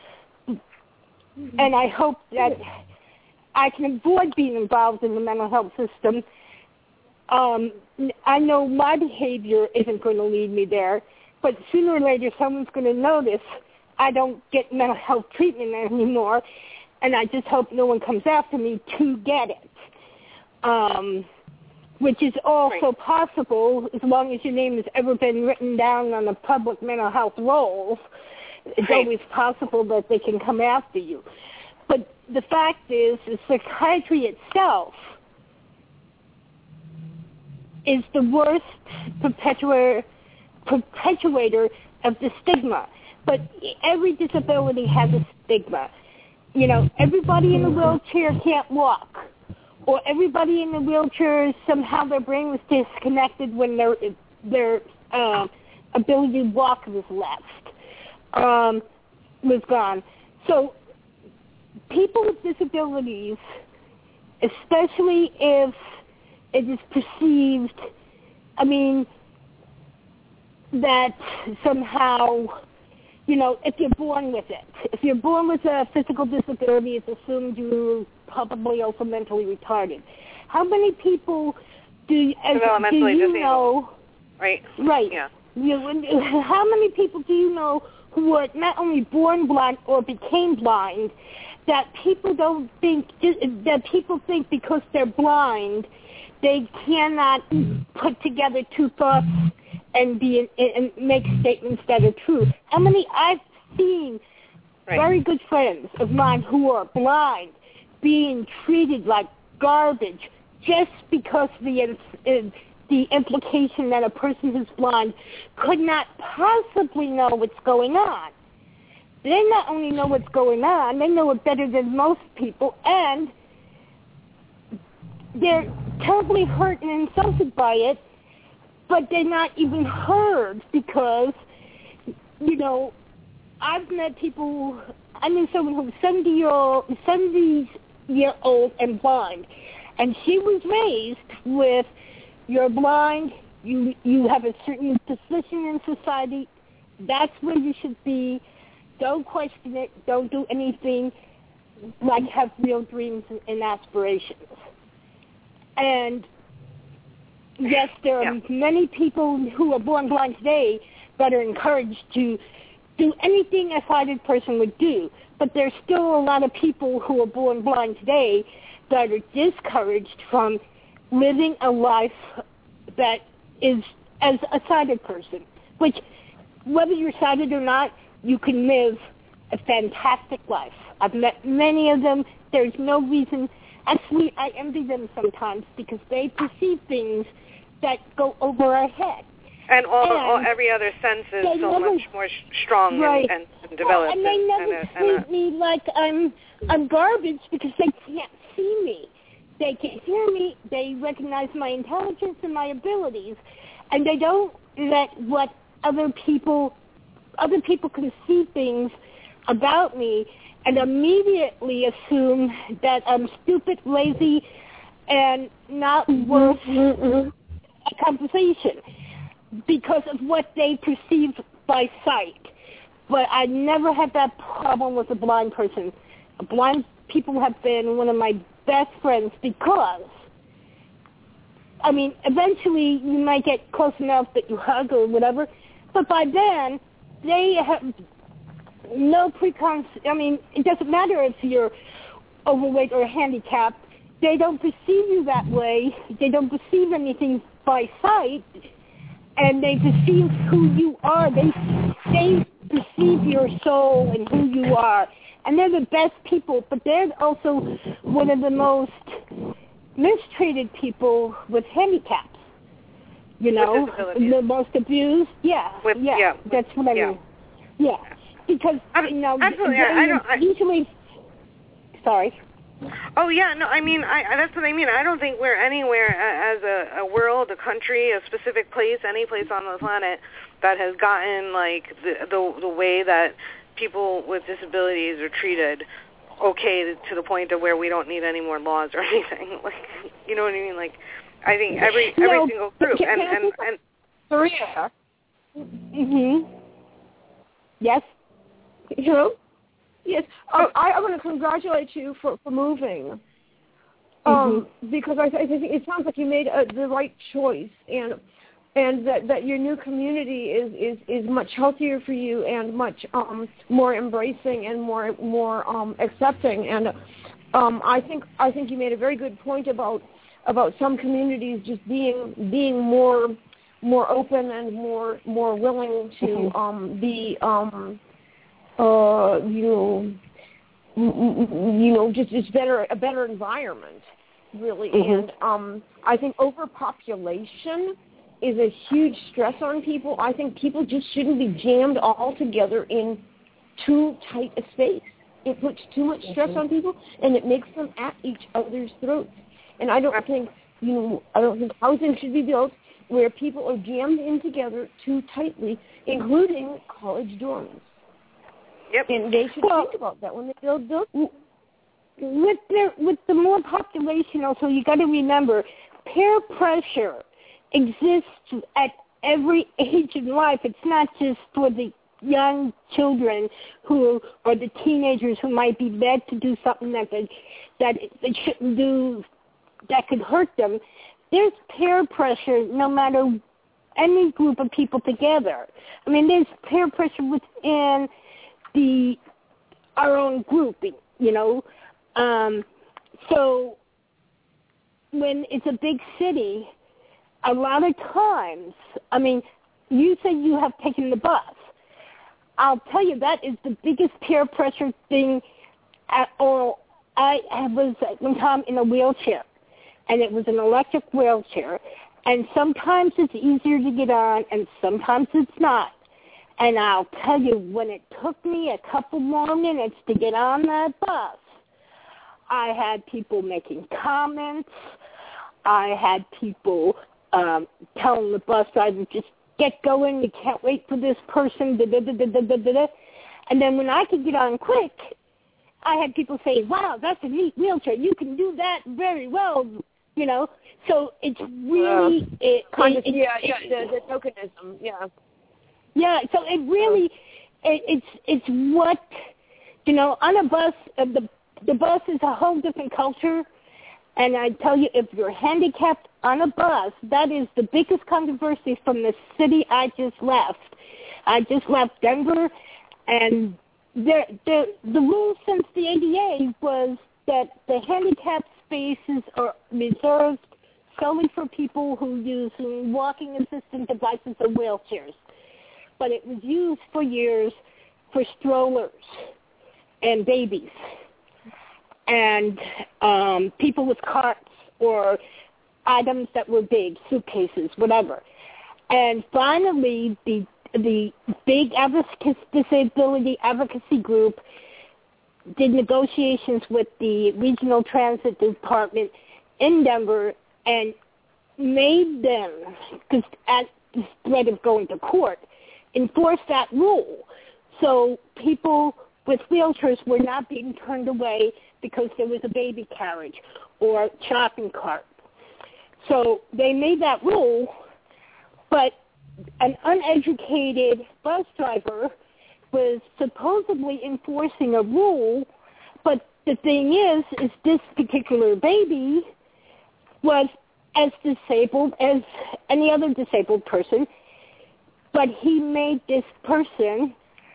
And I hope that I can avoid being involved in the mental health system. I know my behavior isn't going to lead me there, but sooner or later someone's going to notice I don't get mental health treatment anymore, and I just hope no one comes after me to get it. which is also possible as long as your name has ever been written down on the public mental health rolls. It's always possible that they can come after you. But the fact is psychiatry itself is the worst perpetuator of the stigma. But every disability has a stigma. You know, everybody in a wheelchair can't walk. Or everybody in a wheelchair, somehow their brain was disconnected when their ability to walk was gone. So people with disabilities, especially if it is perceived, I mean, that somehow, you know, if you're born with it. If you're born with a physical disability, it's assumed you're probably also mentally retarded. How many people do you know? Right. Right. Yeah. How many people do you know who were not only born blind or became blind, that people think because they're blind, they cannot put together two thoughts and make statements that are true? How many I've seen very good friends of mine who are blind being treated like garbage just because the implication that a person who's blind could not possibly know what's going on. They not only know what's going on, they know it better than most people, and they're terribly hurt and insulted by it, but they're not even heard because, you know, I've met people, I knew someone who was 70-year-old and blind, and she was raised with, you're blind, you have a certain position in society, that's where you should be, don't question it, don't do anything, like have real dreams and aspirations. And yes, there are many people who are born blind today that are encouraged to do anything a sighted person would do, but there's still a lot of people who are born blind today that are discouraged from living a life that is as a sighted person, which, whether you're sighted or not, you can live a fantastic life. I've met many of them. There's no reason. Actually, I envy them sometimes because they perceive things that go over our head. And every other sense is so much more strong and developed. And they never treat me like I'm garbage because they can't see me. They can hear me. They recognize my intelligence and my abilities, and they don't let what other people can see things about me and immediately assume that I'm stupid, lazy, and not worth a conversation because of what they perceive by sight. But I never had that problem with a blind person. Blind people have been one of my best friends because, I mean, eventually you might get close enough that you hug or whatever, but by then they have no I mean, it doesn't matter if you're overweight or handicapped. They don't perceive you that way. They don't perceive anything by sight, and they perceive who you are. They perceive your soul and who you are. And they're the best people, but they're also one of the most mistreated people with handicaps. You know, the most abused. That's what I mean. Yeah, because you know, usually. Sorry. Oh yeah, no, I mean, that's what I mean. I don't think we're anywhere as a world, a country, a specific place, any place on the planet that has gotten like the way that people with disabilities are treated okay to the point of where we don't need any more laws or anything. Like, you know what I mean? Like, I think every single group and Maria. Yes. Hello. Yes. I want to congratulate you for moving. Because I think it sounds like you made the right choice, and that your new community is much healthier for you and much more embracing and more accepting. And I think you made a very good point about about some communities just being more open and more willing to be just a better environment, really. And I think overpopulation is a huge stress on people. I think people just shouldn't be jammed all together in too tight a space. It puts too much stress on people, and it makes them at each other's throats. And I don't think housing should be built where people are jammed in together too tightly, including college dorms. Yep. And they should think about that when they build buildings. With the more population, also, you got to remember, peer pressure exists at every age in life. It's not just for the young children or the teenagers who might be led to do something that they shouldn't do, that could hurt them. There's peer pressure no matter any group of people together. I mean, there's peer pressure within our own grouping, So when it's a big city, a lot of times, I mean, you said you have taken the bus. I'll tell you, that is the biggest peer pressure thing at all. I was at one time in a wheelchair, and it was an electric wheelchair, and sometimes it's easier to get on, and sometimes it's not. And I'll tell you, when it took me a couple more minutes to get on that bus, I had people making comments. I had people telling the bus driver, just get going, you can't wait for this person, da-da-da-da-da-da-da. And then when I could get on quick, I had people say, wow, that's a neat wheelchair. You can do that very well, So it's really... the tokenism, yeah. Yeah, so it really, it's what, on a bus, the bus is a whole different culture. And I tell you, if you're handicapped on a bus, that is the biggest controversy from the city I just left. I just left Denver, and the rule since the ADA was that the handicapped spaces are reserved solely for people who use walking assistant devices or wheelchairs. But it was used for years for strollers and babies and people with carts or items that were big, suitcases, whatever. And finally, the big disability advocacy group did negotiations with the Regional Transit Department in Denver and made them, because at the threat of going to court, enforce that rule. So people with wheelchairs were not being turned away because there was a baby carriage or shopping cart. So they made that rule, but an uneducated bus driver was supposedly enforcing a rule, but the thing is this particular baby was as disabled as any other disabled person, but he made this person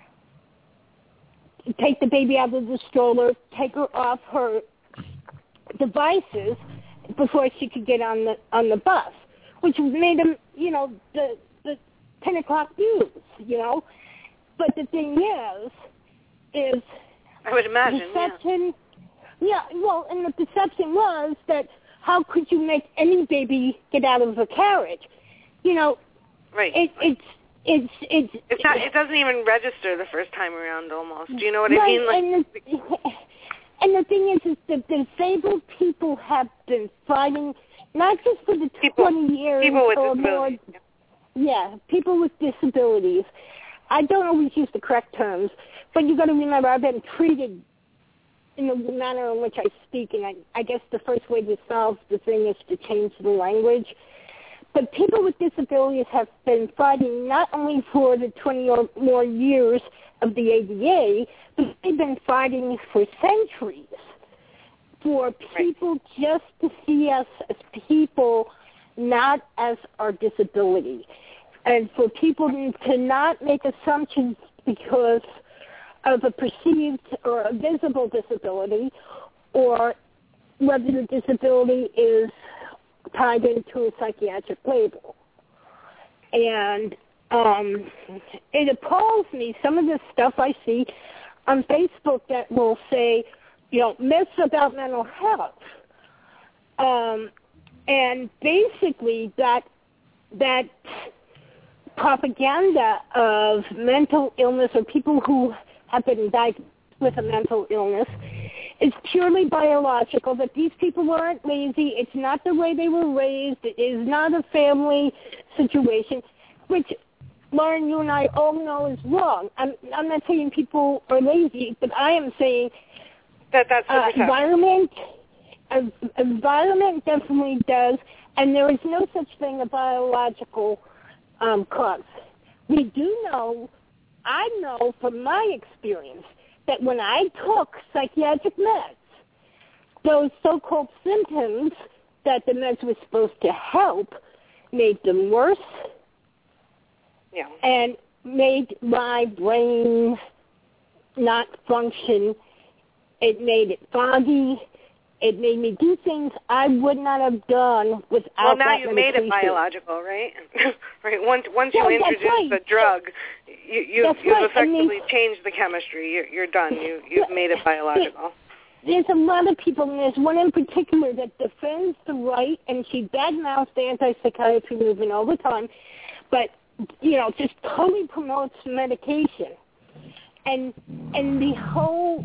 take the baby out of the stroller, take her off her devices before she could get on the bus, which made him, the 10 o'clock news, But the thing is I would imagine, deception. Yeah, well, and the deception was that how could you make any baby get out of a carriage? Right. It doesn't even register the first time around almost. Do you know what I mean? And the thing is the disabled people have been fighting not just for the 20 years people with or more. Yeah, people with disabilities. I don't always use the correct terms, but you got to remember I've been treated in the manner in which I speak, and I guess the first way to solve the thing is to change the language. But people with disabilities have been fighting not only for the 20 or more years of the ADA, but they've been fighting for centuries for people just to see us as people, not as our disability. And for people to not make assumptions because of a perceived or a visible disability, or whether the disability is tied into a psychiatric label. And it appalls me, some of the stuff I see on Facebook that will say, myths about mental health. And basically that propaganda of mental illness or people who have been diagnosed with a mental illness is purely biological, that these people aren't lazy, it's not the way they were raised, it is not a family situation, which, Lauren, you and I all know is wrong. I'm not saying people are lazy, but I am saying that's environment definitely does, and there is no such thing as biological cause. We do know, I know from my experience, that when I took psychiatric meds, those so-called symptoms that the meds were supposed to help made them worse and made my brain not function. It made it foggy. It made me do things I would not have done without that medication. Well, now you made it biological, right? Right. Once you introduce the drug, you've effectively changed the chemistry. You're done. You've made it biological. There's a lot of people, and there's one in particular that defends the right, and she badmouths the anti-psychiatry movement all the time, but, just totally promotes medication. And the whole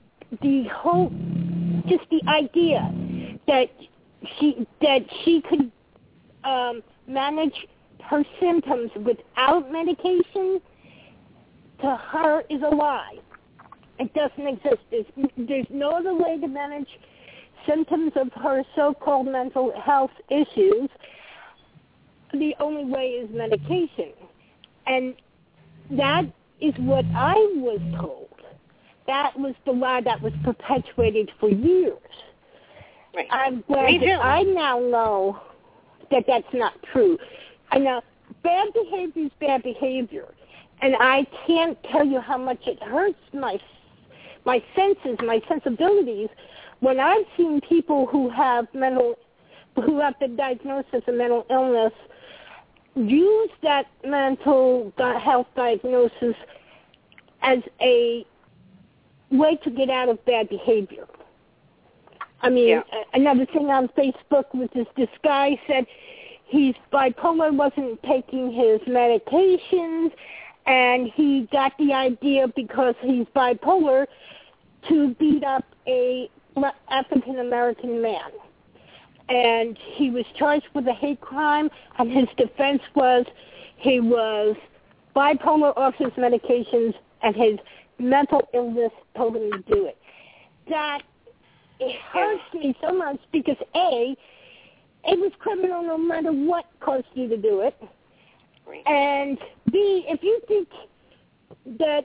just the idea that she could manage her symptoms without medication, to her is a lie. It doesn't exist. There's no other way to manage symptoms of her so-called mental health issues. The only way is medication. And that is what I was told. That was the lie that was perpetuated for years. Right. I'm glad that I now know that that's not true. I know bad behavior is bad behavior, and I can't tell you how much it hurts my senses, my sensibilities, when I've seen people who have been diagnosed with a mental illness use that mental health diagnosis as a way to get out of bad behavior. I mean, another thing on Facebook was this guy said he's bipolar, wasn't taking his medications, and he got the idea because he's bipolar to beat up a African-American man. And he was charged with a hate crime, and his defense was he was bipolar off his medications, and his mental illness told him to do it. That it hurts me so much because A, it was criminal no matter what caused you to do it. Right. And B, if you think that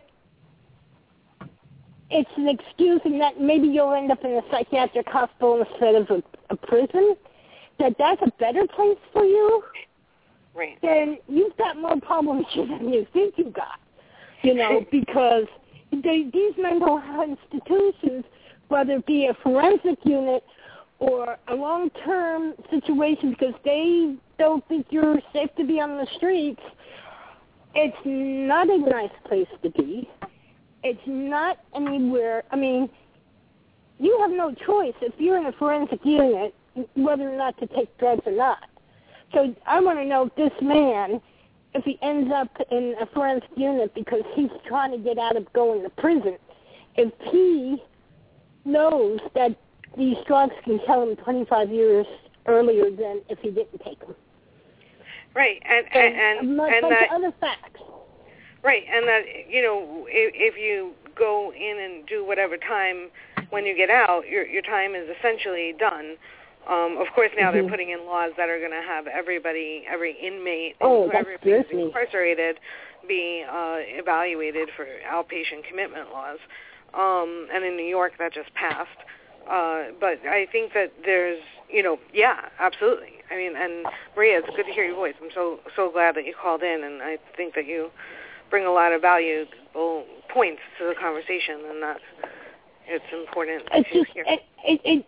it's an excuse and that maybe you'll end up in a psychiatric hospital instead of a prison, that's a better place for you, right, then you've got more problems than you think you got, because these mental health institutions, whether it be a forensic unit or a long-term situation because they don't think you're safe to be on the streets, it's not a nice place to be. It's not anywhere. I mean, you have no choice if you're in a forensic unit whether or not to take drugs or not. So I want to know if this man, if he ends up in a forensic unit because he's trying to get out of going to prison, if he knows that these drugs can kill him 25 years earlier than if he didn't take them. Right, and that other facts. Right, and that, if you go in and do whatever time when you get out, your time is essentially done. Of course, now they're putting in laws that are going to have every inmate, whoever is incarcerated, be evaluated for outpatient commitment laws. And in New York, that just passed. But I think that there's, absolutely. I mean, and Maria, it's good to hear your voice. I'm so glad that you called in, and I think that you bring a lot of valuable points to the conversation, and that it's important to hear.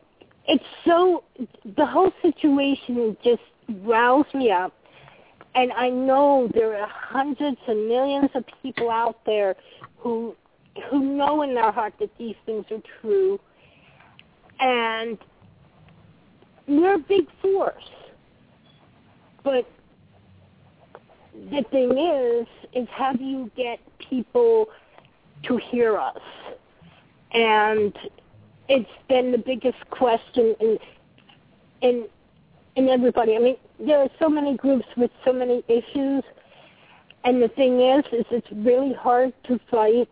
it's so, the whole situation just riles me up. And I know there are hundreds and millions of people out there who know in their heart that these things are true. And we're a big force. But the thing is how do you get people to hear us? And it's been the biggest question in everybody. I mean, there are so many groups with so many issues, and the thing is it's really hard to fight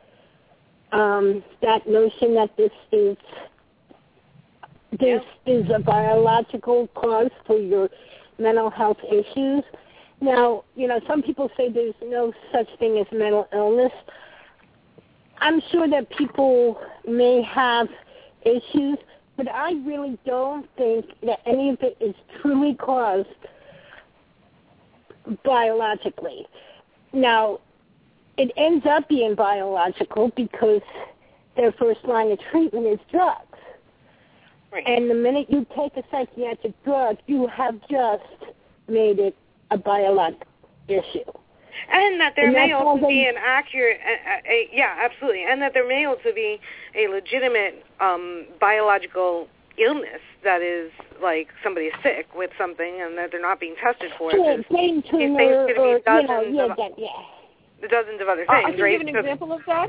that notion that this is a biological cause for your mental health issues. Now, some people say there's no such thing as mental illness. I'm sure that people may have issues, but I really don't think that any of it is truly caused biologically. Now, it ends up being biological because their first line of treatment is drugs. Right. And the minute you take a psychiatric drug, you have just made it a biological issue. And that there may also be an accurate, absolutely, and that there may also be a legitimate biological illness that is like somebody's sick with something and that they're not being tested for. Sure, brain tumor or, dozens of other things, I can right? give an example of that.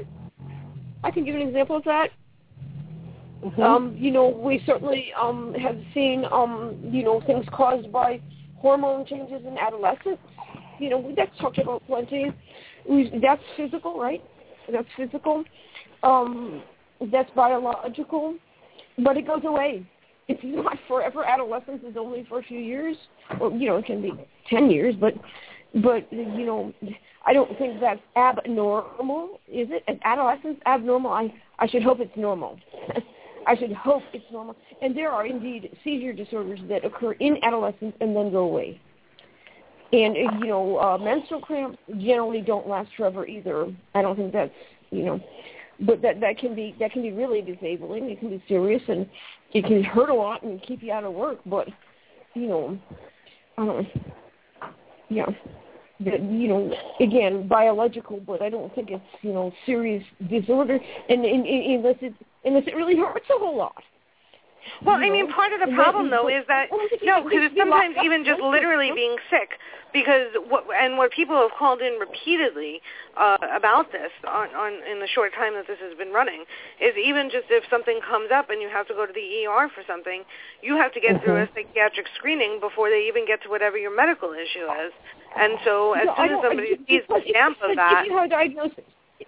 Mm-hmm. We certainly have seen, things caused by hormone changes in adolescence. That's talked about plenty. That's physical, right? That's physical. That's biological. But it goes away. It's not forever. Adolescence is only for a few years. Well, it can be 10 years, but I don't think that's abnormal, is it? Is adolescence abnormal? I should hope it's normal. I should hope it's normal. And there are indeed seizure disorders that occur in adolescence and then go away. And, menstrual cramps generally don't last forever either. I don't think that's, but that can be really disabling. It can be serious, and it can hurt a lot and keep you out of work. But, again, biological, but I don't think it's, serious disorder, and unless it really hurts a whole lot. Well, I mean, part of the problem, though, is that, because it's sometimes even just literally being sick, because what people have called in repeatedly about this in the short time that this has been running is even just if something comes up and you have to go to the ER for something, you have to get through a psychiatric screening before they even get to whatever your medical issue is. And so as soon as somebody sees the stamp of that... If you have a diagnosis,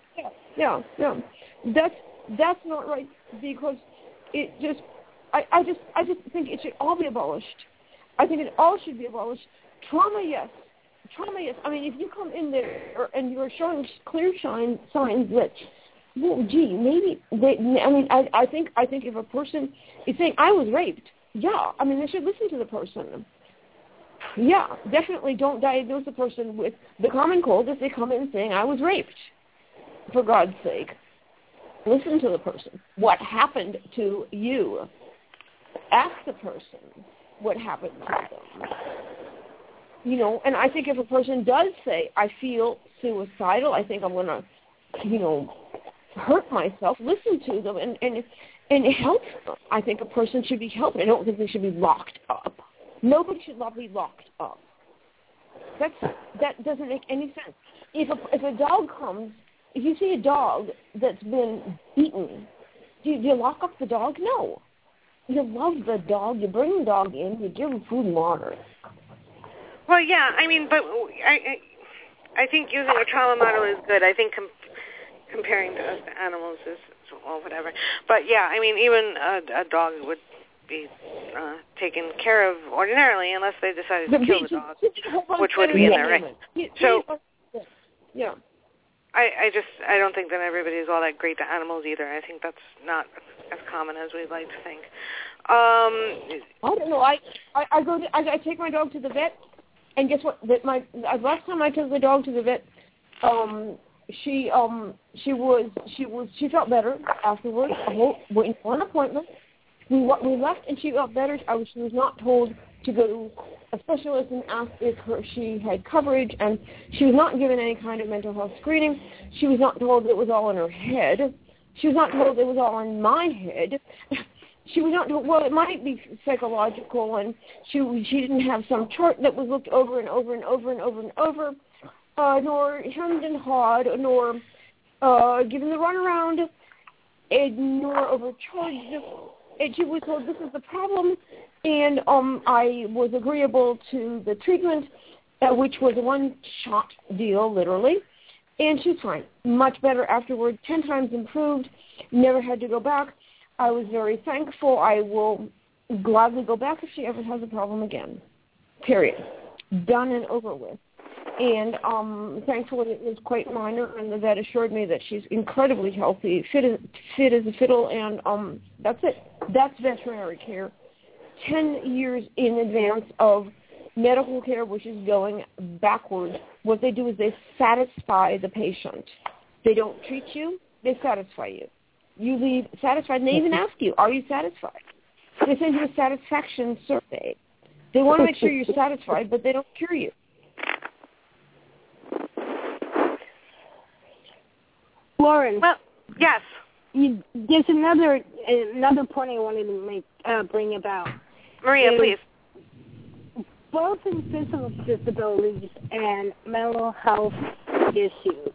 that's not right, because it just... I just think it should all be abolished. I think it all should be abolished. Trauma, yes. I mean, if you come in there and you're showing clear signs that, well, gee, maybe I think if a person is saying I was raped, they should listen to the person. Yeah, definitely don't diagnose the person with the common cold if they come in saying I was raped. For God's sake, listen to the person. What happened to you? Ask the person what happened to them. And I think if a person does say, I feel suicidal, I think I'm going to, hurt myself, listen to them and help them. I think a person should be helped. I don't think they should be locked up. Nobody should be locked up. That doesn't make any sense. If a dog comes, if you see a dog that's been beaten, do you lock up the dog? No. You love the dog. You bring the dog in. You give him food and water. Well, yeah. I mean, but I think using a trauma model is good. I think comparing to us to animals is whatever. But yeah, I mean, even a dog would be taken care of ordinarily unless they decided to kill the dog, which would be in their right. So, yeah. I don't think that everybody is all that great to animals either. I think that's not as common as we'd like to think. I don't know. I take my dog to the vet, and guess what? Last time I took the dog to the vet, she felt better afterwards. Waiting for an appointment, We left and she got better. She was not told to go to a specialist and ask if she had coverage, and she was not given any kind of mental health screening. She was not told that it was all in her head. She was not told it was all in my head. She was not told, well, it might be psychological, and she didn't have some chart that was looked over and over and over and over and over, nor hemmed and hawed, nor given the runaround, nor overcharged. And she was told this is the problem, and I was agreeable to the treatment, which was a one-shot deal, literally, and she's fine. Much better afterward, 10 times improved, never had to go back. I was very thankful. I will gladly go back if she ever has a problem again, period. Done and over with. And thankfully it was quite minor, and the vet assured me that she's incredibly healthy, fit as a fiddle, and that's it. That's veterinary care. 10 years in advance of medical care, which is going backwards. What they do is they satisfy the patient. They don't treat you, they satisfy you. You leave satisfied, and they even ask you, are you satisfied? They send you a satisfaction survey. They want to make sure you're satisfied, but they don't cure you. Lauren. Well, yes. There's another point I wanted to bring about. Maria, please. Both in physical disabilities and mental health issues,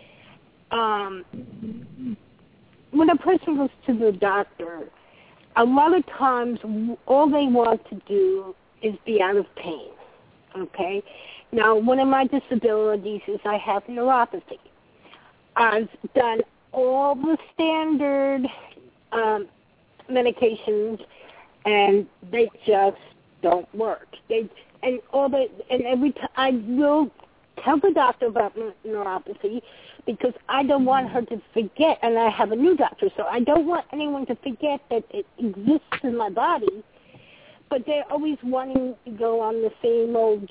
when a person goes to the doctor, a lot of times all they want to do is be out of pain, okay? Now, one of my disabilities is I have neuropathy. I've done all the standard medications, and they just don't work. Every time I will tell the doctor about neuropathy because I don't want her to forget, and I have a new doctor, so I don't want anyone to forget that it exists in my body. But they're always wanting to go on the same old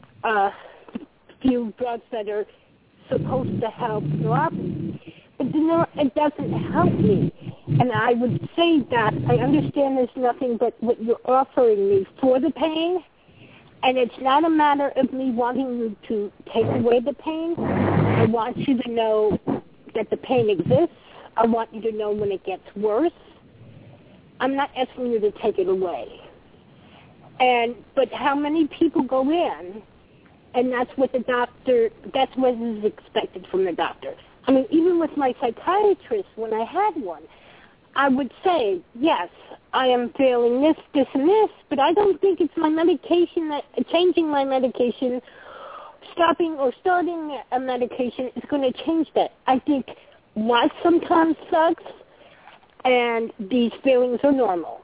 few drugs that are supposed to help neuropathy. But it doesn't help me. And I would say that I understand there's nothing but what you're offering me for the pain, and it's not a matter of me wanting you to take away the pain. I want you to know that the pain exists. I want you to know when it gets worse. I'm not asking you to take it away. But how many people go in, and that's what is expected from the doctor. I mean, even with my psychiatrist, when I had one, I would say, yes, I am feeling this, this, and this, but I don't think it's my medication, changing my medication, stopping or starting a medication is going to change that. I think life sometimes sucks, and these feelings are normal.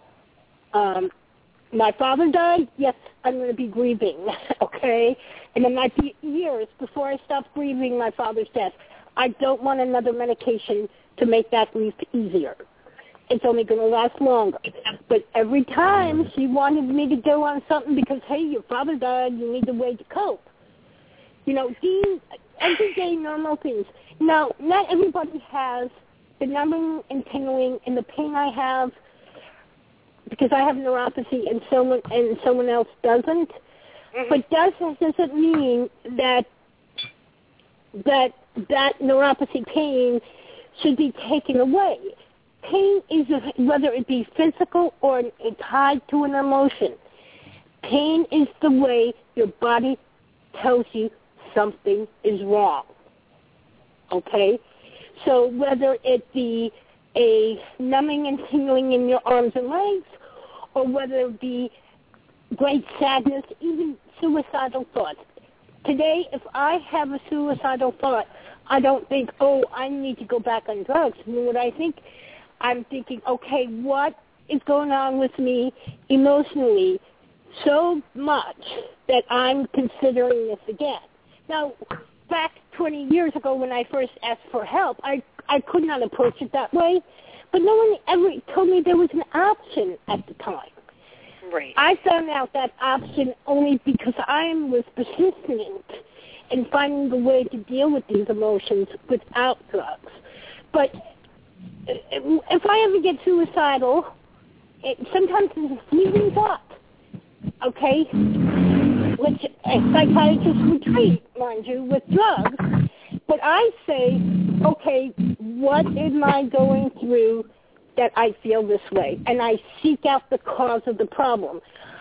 My father died, yes, I'm going to be grieving, okay? And it might be years before I stop grieving my father's death. I don't want another medication to make that grief easier. It's only going to last longer. But every time she wanted me to go on something because, hey, your father died, you need a way to cope. You know, these everyday normal things. Now, not everybody has the numbing and tingling and the pain I have because I have neuropathy and someone else doesn't. Mm-hmm. But doesn't mean that neuropathy pain should be taken away. Pain is, whether it be physical or tied to an emotion, pain is the way your body tells you something is wrong. Okay? So whether it be a numbing and tingling in your arms and legs, or whether it be great sadness, even suicidal thoughts. Today, if I have a suicidal thought, I don't think, oh, I need to go back on drugs. You know what I think? I'm thinking, okay, what is going on with me emotionally so much that I'm considering this again? Now, back 20 years ago when I first asked for help, I could not approach it that way, but no one ever told me there was an option at the time. Right. I found out that option only because I was persistent in finding a way to deal with these emotions without drugs. But if I ever get suicidal, sometimes it's a fleeting thought, okay, which a psychiatrist would treat, mind you, with drugs. But I say, okay, what am I going through that I feel this way? And I seek out the cause of the problem.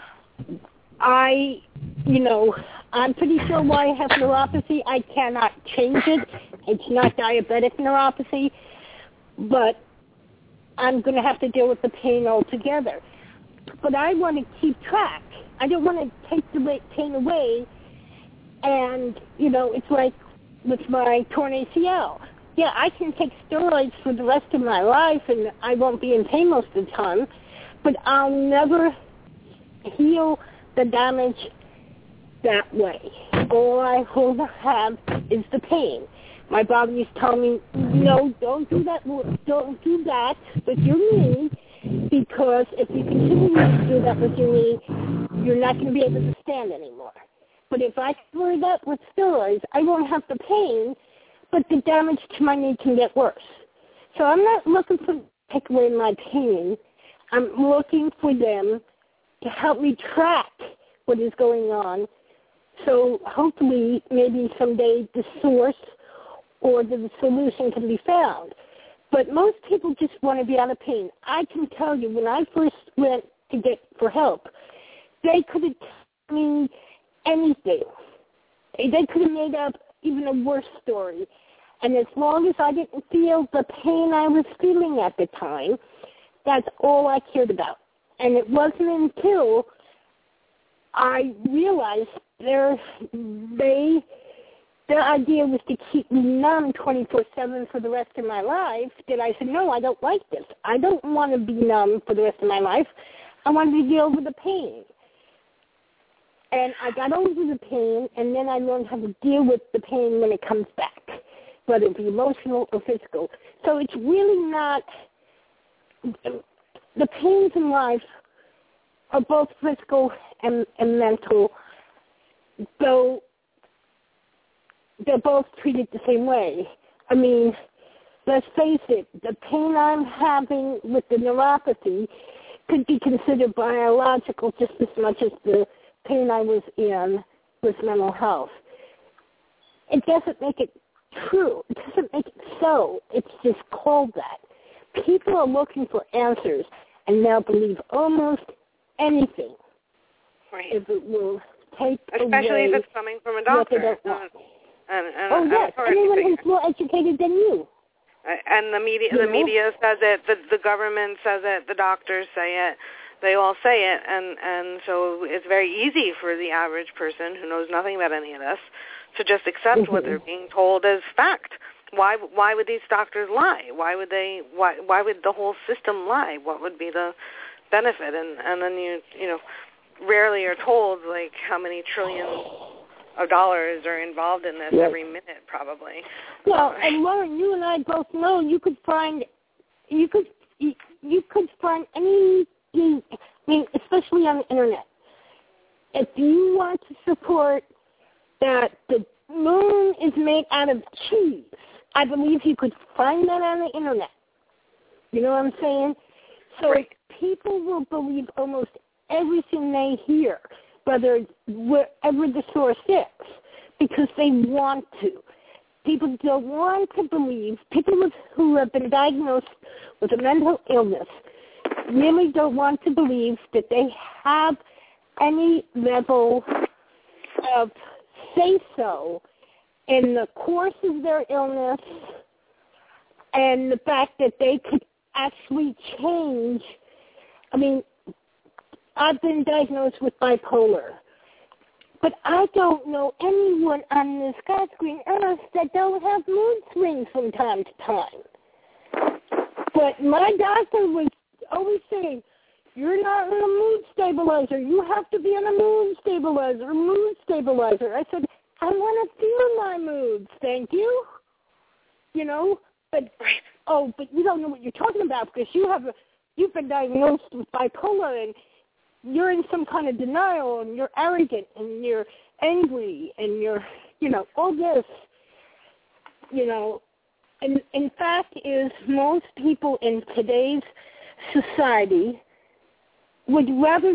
I'm pretty sure why I have neuropathy. I cannot change it. It's not diabetic neuropathy, but I'm going to have to deal with the pain altogether. But I want to keep track. I don't want to take the pain away. And, it's like with my torn ACL. Yeah, I can take steroids for the rest of my life, and I won't be in pain most of the time, but I'll never heal the damage that way. All I will have is the pain. My body is telling me, no, don't do that with your knee, because if you continue to do that with your knee, you're not going to be able to stand anymore. But if I cover it up with steroids, I won't have the pain, but the damage to my knee can get worse. So I'm not looking for them to take away my pain. I'm looking for them to help me track what is going on. So hopefully, maybe someday the source or the solution can be found. But most people just want to be out of pain. I can tell you, when I first went to get for help, they could have told me anything. They could have made up even a worse story. And as long as I didn't feel the pain I was feeling at the time, that's all I cared about. And it wasn't until I realized their idea was to keep me numb 24/7 for the rest of my life, that I said, no, I don't like this. I don't want to be numb for the rest of my life. I want to deal with the pain. And I got over the pain, and then I learned how to deal with the pain when it comes back, whether it be emotional or physical. So it's really not, the pains in life are both physical and mental, though they're both treated the same way. I mean, let's face it, the pain I'm having with the neuropathy could be considered biological just as much as the pain I was in with mental health. It doesn't make it true. It doesn't make it so. It's just called that. People are looking for answers, and they'll believe almost anything. Right. If it will take especially away if it's coming from a doctor. And yes, anyone who's more educated than you. And the media says it, the government says it, the doctors say it, they all say it, and so it's very easy for the average person who knows nothing about any of this to just accept what they're being told as fact. Why would these doctors lie? Why would the whole system lie? What would be the benefit? And then you rarely are told like how many trillions of dollars are involved in this every minute, probably. Well, and Lauren, you and I both know you could find any, I mean, especially on the internet. If you want to support that the moon is made out of cheese, I believe you could find that on the internet. You know what I'm saying? So people will believe almost everything they hear, wherever the source is, because they want to. People don't want to believe, people who have been diagnosed with a mental illness really don't want to believe that they have any level of say-so in the course of their illness and the fact that they could actually change. I mean, I've been diagnosed with bipolar, but I don't know anyone on this God screen earth that don't have mood swings from time to time. But my doctor was always saying, you're not on a mood stabilizer. You have to be on a mood stabilizer. I said, I want to feel my moods, thank you. But you don't know what you're talking about because you've been diagnosed with bipolar and you're in some kind of denial and you're arrogant and you're angry and you're, all this, And in fact is most people in today's society would rather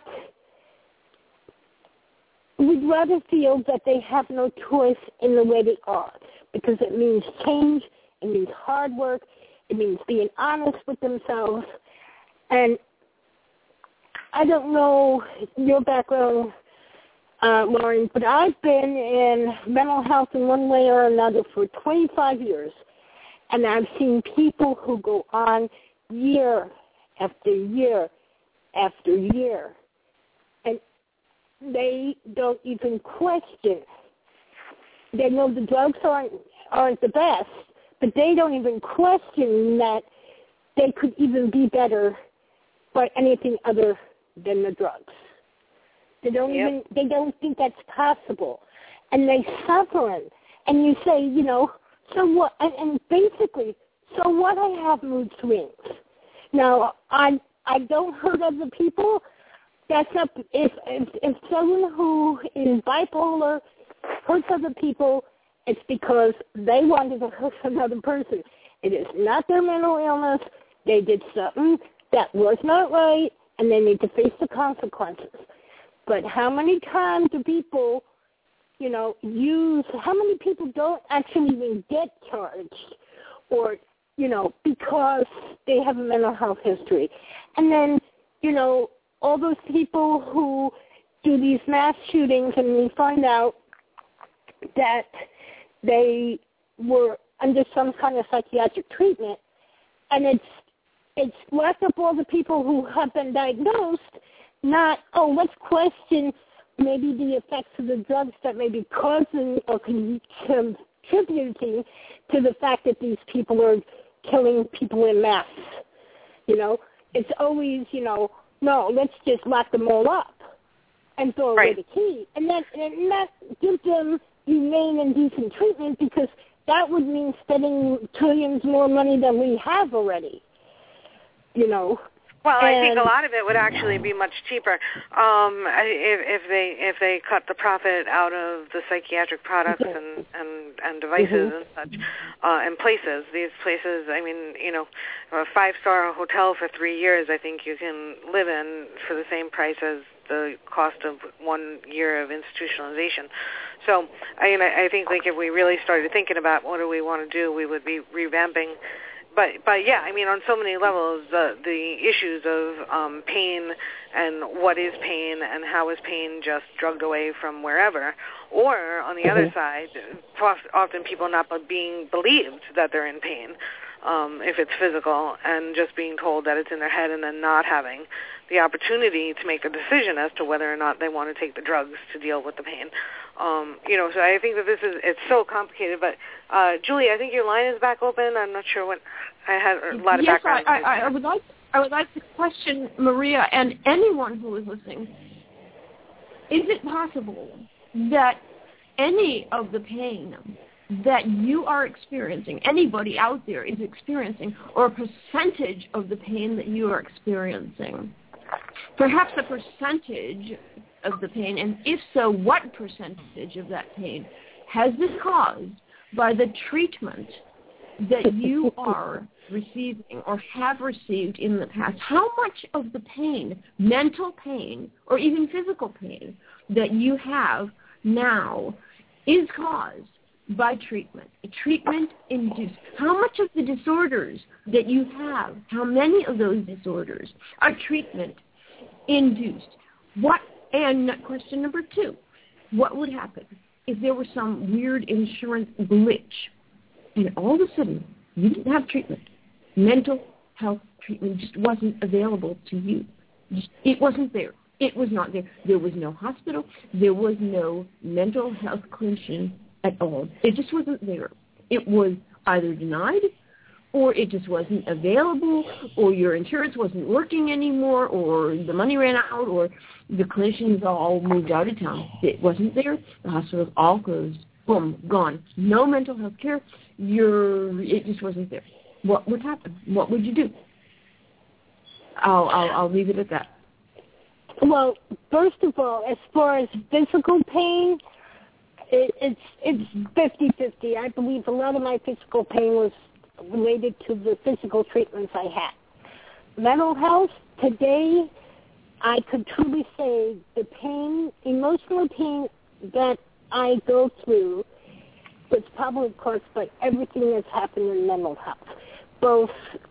feel that they have no choice in the way they are, because it means change, it means hard work, it means being honest with themselves. And I don't know your background, Lauren, but I've been in mental health in one way or another for 25 years, and I've seen people who go on year after year after year, and they don't even question. They know the drugs aren't the best, but they don't even question that they could even be better by anything other than the drugs. They don't they don't think that's possible. And they suffer. And you say, so what? And basically, so what? I have mood swings. Now, I don't hurt other people. That's not, if someone who is bipolar hurts other people, it's because they wanted to hurt another person. It is not their mental illness. They did something that was not right, and they need to face the consequences. But how many times do people, how many people don't actually even get charged or, because they have a mental health history? And then, all those people who do these mass shootings and we find out that they were under some kind of psychiatric treatment, and it's left up all the people who have been diagnosed, not, let's question maybe the effects of the drugs that may be causing or contributing to the fact that these people are killing people in mass. It's always, no, let's just lock them all up and throw away the key. And not give them humane and decent treatment, because that would mean spending trillions more money than we have already. Well, I think a lot of it would actually be much cheaper if they cut the profit out of the psychiatric products and devices and such and places. These places, I mean, a 5-star hotel for 3 years, I think you can live in for the same price as the cost of 1 year of institutionalization. So, I think if we really started thinking about what do we want to do, we would be revamping. But yeah, on so many levels, the issues of pain and what is pain and how is pain just drugged away from wherever, or on the other side, often people not being believed that they're in pain, if it's physical, and just being told that it's in their head and then not having the opportunity to make a decision as to whether or not they want to take the drugs to deal with the pain. So I think that it's so complicated. But Julie, I think your line is back open. I'm not sure what I had a lot of background. I would like to question Maria and anyone who is listening. Is it possible that any of the pain that you are experiencing, anybody out there is experiencing, or a percentage of the pain that you are experiencing, perhaps a percentage of the pain, and if so, what percentage of that pain has been caused by the treatment that you are receiving or have received in the past? How much of the pain, mental pain, or even physical pain that you have now is caused by treatment induced? How much of the disorders that you have, how many of those disorders are treatment induced? And question number 2, what would happen if there was some weird insurance glitch and all of a sudden you didn't have treatment? Mental health treatment just wasn't available to you. It wasn't there. It was not there. There was no hospital. There was no mental health clinician at all. It just wasn't there. It was either denied, or it just wasn't available, or your insurance wasn't working anymore, or the money ran out, or the clinicians all moved out of town. It wasn't there. The hospitals all closed. Boom, gone. No mental health care. It just wasn't there. What would happen? What would you do? I'll leave it at that. Well, first of all, as far as physical pain, it's 50-50. I believe a lot of my physical pain was related to the physical treatments I had. Mental health, today, I could truly say the pain, emotional pain that I go through was probably caused by everything that's happened in mental health. Both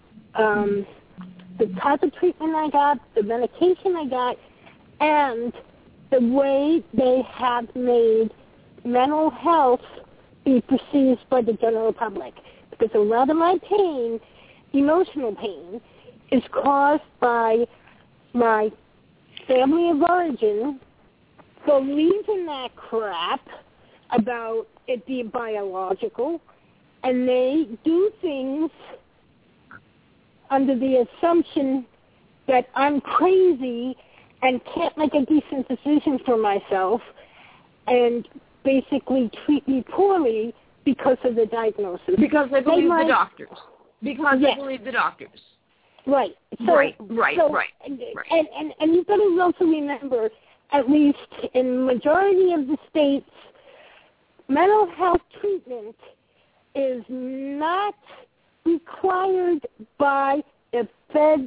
the type of treatment I got, the medication I got, and the way they have made mental health be perceived by the general public. Because a lot of my pain, emotional pain, is caused by my family of origin believing that crap about it being biological, and they do things under the assumption that I'm crazy and can't make a decent decision for myself, and basically treat me poorly because of the diagnosis. Because they believe the doctors. Because they believe the doctors. Right. So, right. And you've got to also remember, at least in the majority of the states, mental health treatment is not required by the feds,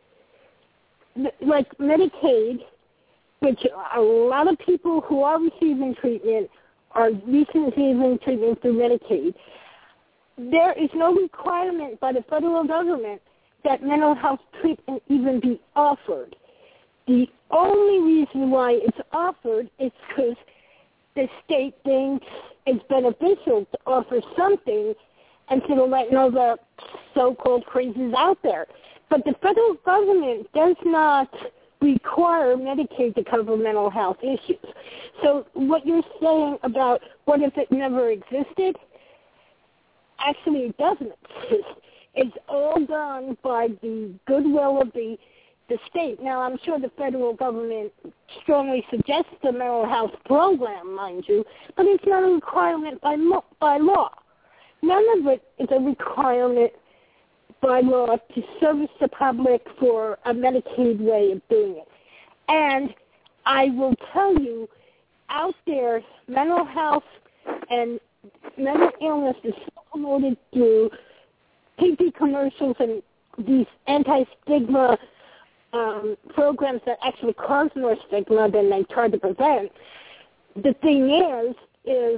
like Medicaid, which a lot of people who are receiving treatment are receiving treatment through Medicaid. There is no requirement by the federal government that mental health treatment even be offered. The only reason why it's offered is because the state thinks it's beneficial to offer something instead of letting all the so-called crazies out there. But the federal government does not require Medicaid to cover mental health issues. So what you're saying about what if it never existed, actually it doesn't exist. It's all done by the goodwill of the state. Now, I'm sure the federal government strongly suggests the mental health program, mind you, but it's not a requirement by law. None of it is a requirement by law to service the public for a Medicaid way of doing it. And I will tell you, out there, mental health and mental illness is promoted through TV commercials and these anti-stigma programs that actually cause more stigma than they try to prevent. The thing is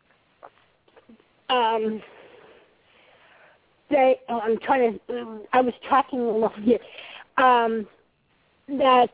I was tracking along here, that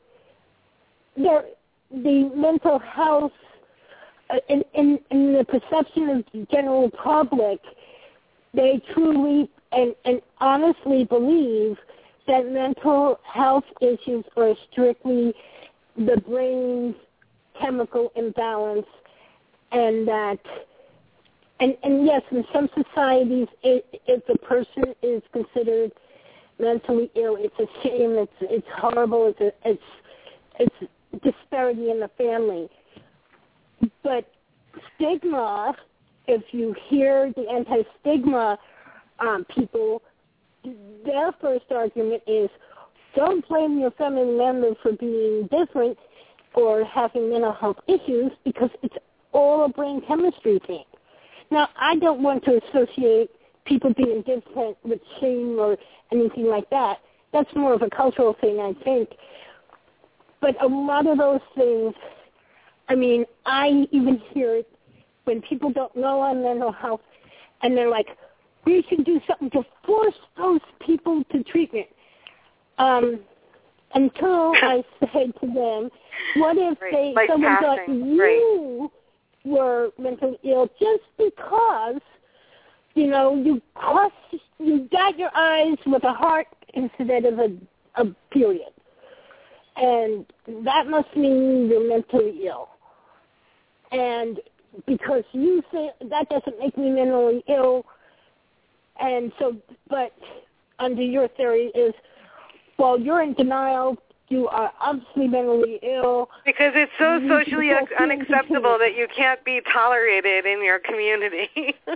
the mental health, in the perception of the general public, they truly and honestly believe that mental health issues are strictly the brain's chemical imbalance, and that, and yes, in some societies, if a person is considered mentally ill, it's a shame, it's horrible, it's disparity in the family. But stigma, if you hear the anti-stigma people, their first argument is, don't blame your family member for being different or having mental health issues because it's all a brain chemistry thing. Now, I don't want to associate people being different with shame or anything like that. That's more of a cultural thing, I think. But a lot of those things, I mean, I even hear it when people don't know on mental health, and they're like, we should do something to force those people to treatment. Until I say to them, what if someone thought you were mentally ill just because, you know, you got your eyes with a heart instead of a period. And that must mean you're mentally ill. And because you say that doesn't make me mentally ill, and so, but under your theory is, well, you're in denial, you are obviously mentally ill. Because it's so socially unacceptable that you can't be tolerated in your community.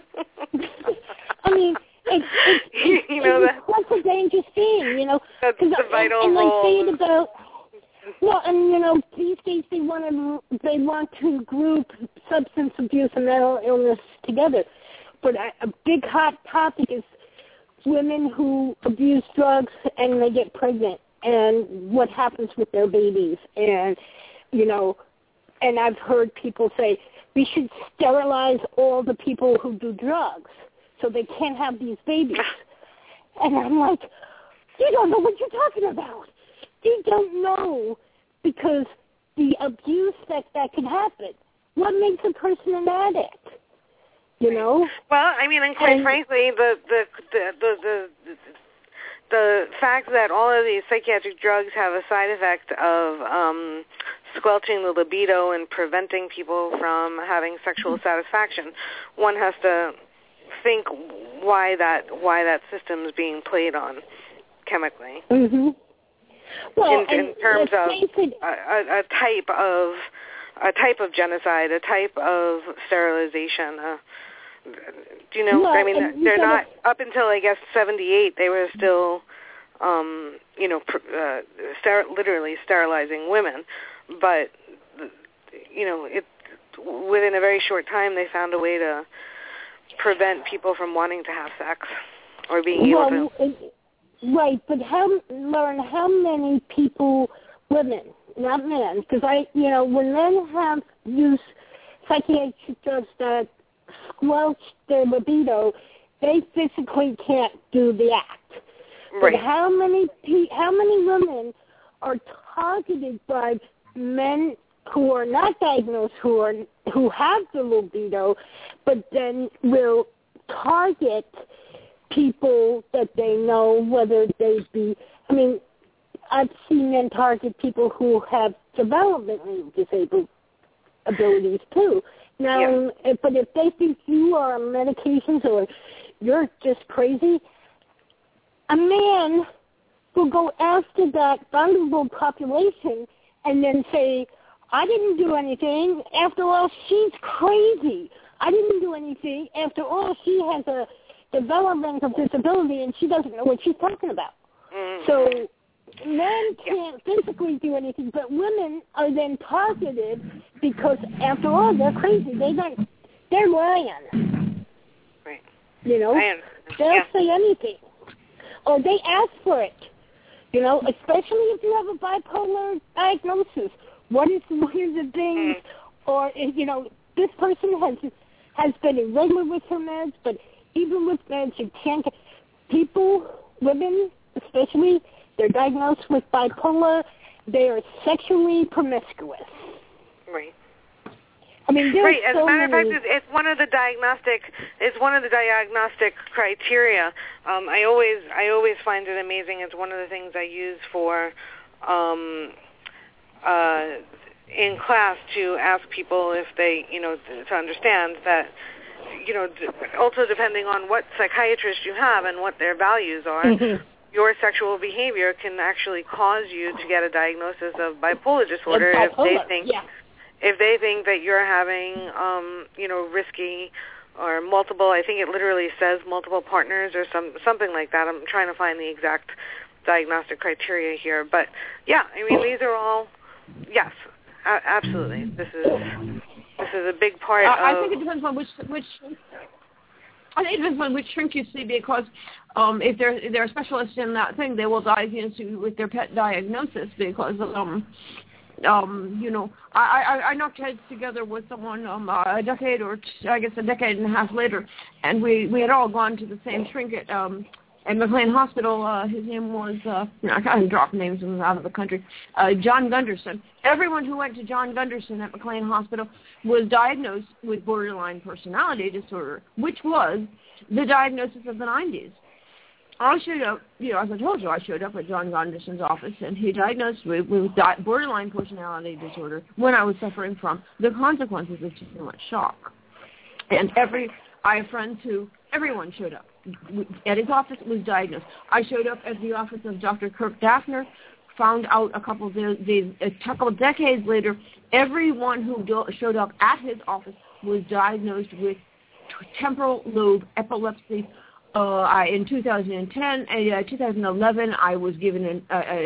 I mean, it's you know, that's a dangerous thing, you know. That's the vital and role. I say it about, well, and you know, these days they want to group substance abuse and mental illness together. But a big hot topic is women who abuse drugs and they get pregnant and what happens with their babies. And, you know, and I've heard people say, we should sterilize all the people who do drugs so they can't have these babies. And I'm like, you don't know what you're talking about. You don't know, because the abuse that can happen. What makes a person an addict? You know? Well, I mean, and quite frankly, the fact that all of these psychiatric drugs have a side effect of squelching the libido and preventing people from having sexual satisfaction, one has to think why that system is being played on chemically. Mm-hmm. Well, in terms of a type of genocide, a type of sterilization. Do you know? Well, I mean, they're not up until I guess 78. They were still, literally sterilizing women. But within a very short time, they found a way to prevent people from wanting to have sex or being able to. Right, but how many people, women, not men, because when men have used psychiatric drugs that squelch their libido, they physically can't do the act. Right. But how many women are targeted by men who are not diagnosed, who have the libido, but then will target people that they know, whether they be, I mean, I've seen men target people who have developmentally disabled abilities too. Now, but if they think you are on medications or you're just crazy, a man will go after that vulnerable population and then say, I didn't do anything. After all, she's crazy. I didn't do anything. After all, she has a developmental disability and she doesn't know what she's talking about. Mm-hmm. So men can't physically do anything, but women are then targeted because, after all, they're crazy. They're lying. Right. You know, they'll say anything, or they ask for it. You know, especially if you have a bipolar diagnosis. What are the things? Or this person has been irregular with her meds, but even with meds, you can't get women especially, they're diagnosed with bipolar, they are sexually promiscuous. Right. I mean, there's As a matter of fact, it's one of the diagnostic criteria. I always find it amazing. It's one of the things I use for in class to ask people if they, to understand that, also depending on what psychiatrist you have and what their values are, your sexual behavior can actually cause you to get a diagnosis of bipolar disorder if they think that you're having, risky or multiple, I think it literally says multiple partners or something like that. I'm trying to find the exact diagnostic criteria here. But, yeah, I mean, these are all, yes, absolutely. This is a big part of... I think it depends on which I think it depends on which shrink you see, because if they're specialists in that thing, they will diagnose you with their pet diagnosis, because I knocked heads together with someone a decade and a half later, and we had all gone to the same shrink at McLean Hospital. His name was, I can't drop names, it was out of the country, John Gunderson. Everyone who went to John Gunderson at McLean Hospital was diagnosed with borderline personality disorder, which was the diagnosis of the 90s. I showed up, as I told you, I showed up at John Gunderson's office, and he diagnosed me with borderline personality disorder when I was suffering from the consequences of too much shock. And I have friends everyone showed up. At his office was diagnosed. I showed up at the office of Dr. Kirk Daffner, found out a couple of decades later, everyone who showed up at his office was diagnosed with temporal lobe epilepsy. In 2010, 2011, I was given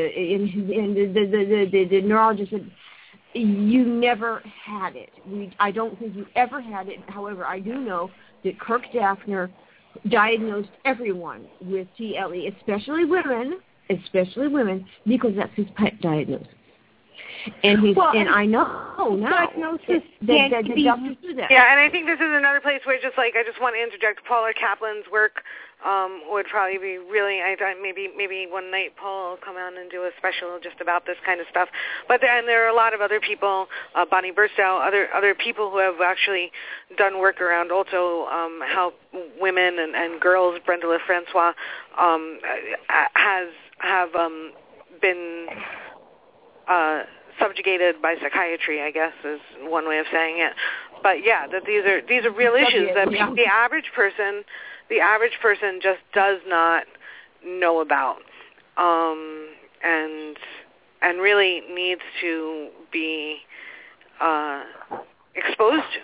the neurologist said, you never had it. I don't think you ever had it. However, I do know that Kirk Daffner diagnosed everyone with TLE, especially women, especially women, because that's his pet diagnosis. And I know now diagnosis that the doctors do that. Yeah, and I think this is another place where I just want to interject. Paula Kaplan's work would probably be really. I thought maybe one night Paul will come on and do a special just about this kind of stuff. But there are a lot of other people, Bonnie Burstow, other people who have actually done work around also how women and girls. Brenda LaFrancois have been subjugated by psychiatry, I guess is one way of saying it. But yeah, that these are real issues that the average person just does not know about, and really needs to be exposed to.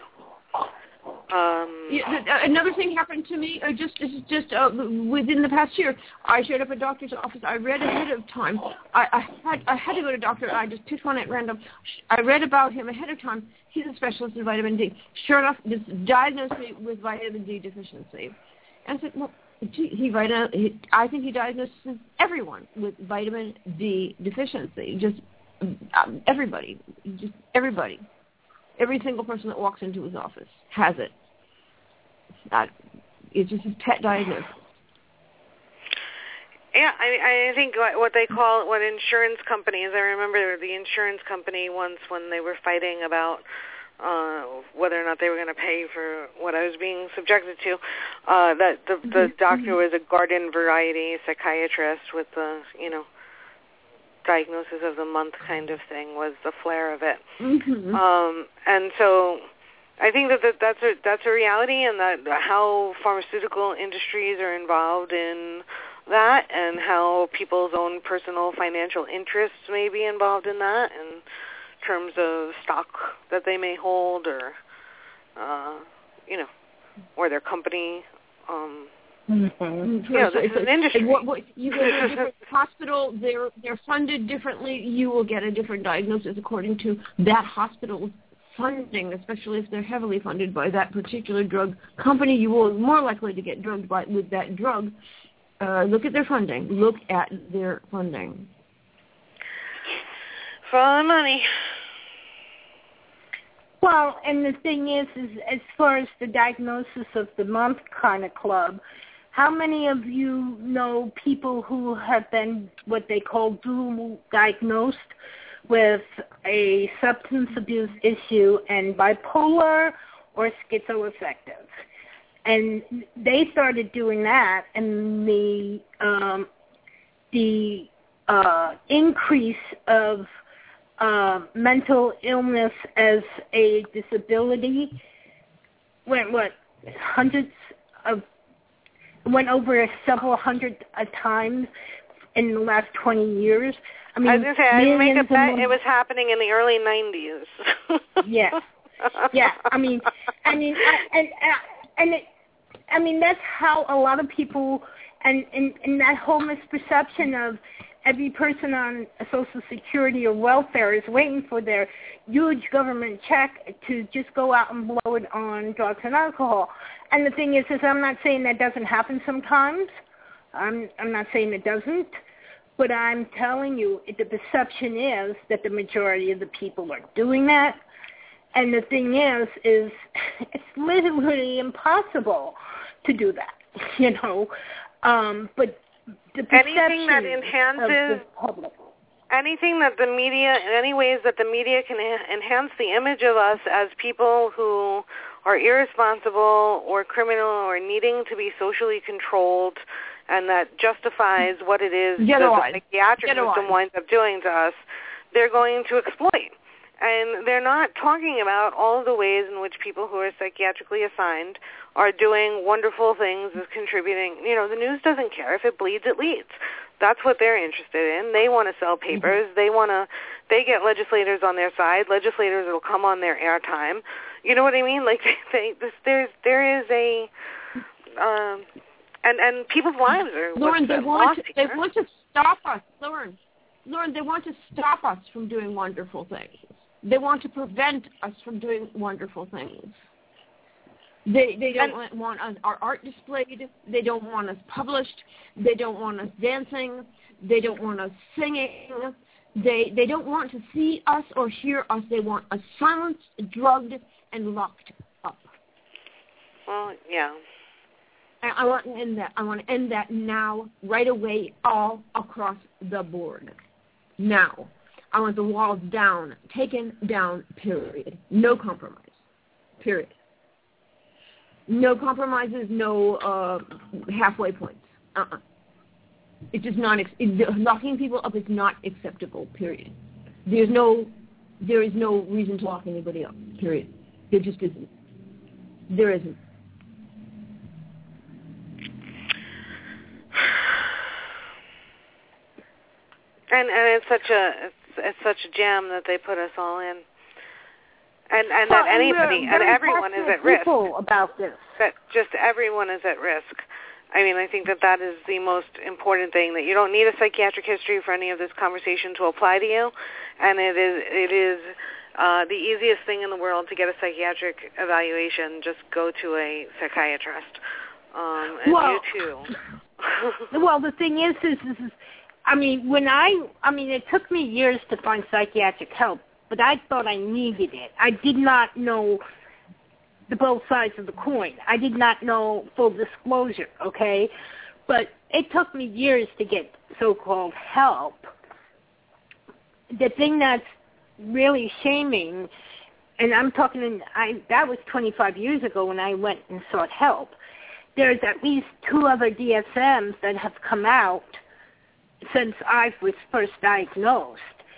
Another thing happened to me just within the past year. I showed up at a doctor's office. I read ahead of time. I had to go to a doctor. I just picked one at random. I read about him ahead of time. He's a specialist in vitamin D. Sure enough, just diagnosed me with vitamin D deficiency. And I said, well, I think he diagnoses everyone with vitamin D deficiency. Just everybody. Every single person that walks into his office has it. It's just his pet diagnosis. Yeah, I think what insurance companies, I remember the insurance company once when they were fighting about whether or not they were going to pay for what I was being subjected to, that the doctor was a garden variety psychiatrist with the, diagnosis of the month kind of thing was the flair of it. And so I think that's a reality, and that how pharmaceutical industries are involved in that, and how people's own personal financial interests may be involved in that in terms of stock that they may hold, or or their company. This is an industry. You go to a different hospital, they're funded differently. You will get a different diagnosis according to that hospital's funding, especially if they're heavily funded by that particular drug company. You will be more likely to get drugged with that drug. Look at their funding. Follow the money. Well, and the thing is as far as the diagnosis of the month kind of club, how many of you know people who have been what they call dual diagnosed with a substance abuse issue and bipolar or schizoaffective? And they started doing that, and the increase of mental illness as a disability went over several hundred times in the last 20 years. I mean, I was going to say, I make a bet it was happening in the early 90s. Yes. Yeah. I mean, that's how a lot of people, and that whole misperception of every person on Social Security or welfare is waiting for their huge government check to just go out and blow it on drugs and alcohol. And the thing is I'm not saying that doesn't happen sometimes. I'm not saying it doesn't. But I'm telling you, the perception is that the majority of the people are doing that. And the thing is it's literally impossible to do that, But the anything that enhances anything that the media, in any ways that the media can enhance the image of us as people who are irresponsible or criminal or needing to be socially controlled, and that justifies what it is that the psychiatric system winds up doing to us, they're going to exploit. And they're not talking about all of the ways in which people who are psychiatrically assigned are doing wonderful things as contributing. The news doesn't care. If it bleeds, it leads. That's what they're interested in. They want to sell papers. They get legislators on their side. Legislators will come on their airtime. You know what I mean? Like there is a and people's lives are Lauren, they want to stop us. Lauren, they want to stop us from doing wonderful things. They want to prevent us from doing wonderful things. They don't want our art displayed. They don't want us published. They don't want us dancing. They don't want us singing. They don't want to see us or hear us. They want us silenced, drugged, and locked up. Well, yeah. I want to end that. I want to end that now, right away, all across the board. Now. I want the walls down, taken down, period. No compromise, period. No compromises, no halfway points. It's just not, locking people up is not acceptable, period. There is no reason to lock anybody up, period. There just isn't. There isn't. And it's such a jam that they put us all in, and that anybody and everyone is at risk about this. That just everyone is at risk. I mean, I think that is the most important thing, that you don't need a psychiatric history for any of this conversation to apply to you, and it is the easiest thing in the world to get a psychiatric evaluation. Just go to a psychiatrist, and you too. Well, the thing is I mean, it took me years to find psychiatric help, but I thought I needed it. I did not know the both sides of the coin. I did not know full disclosure, okay? But it took me years to get so-called help. The thing that's really shaming, and I'm talking, that was 25 years ago when I went and sought help. There's at least 2 other DSMs that have come out since I was first diagnosed.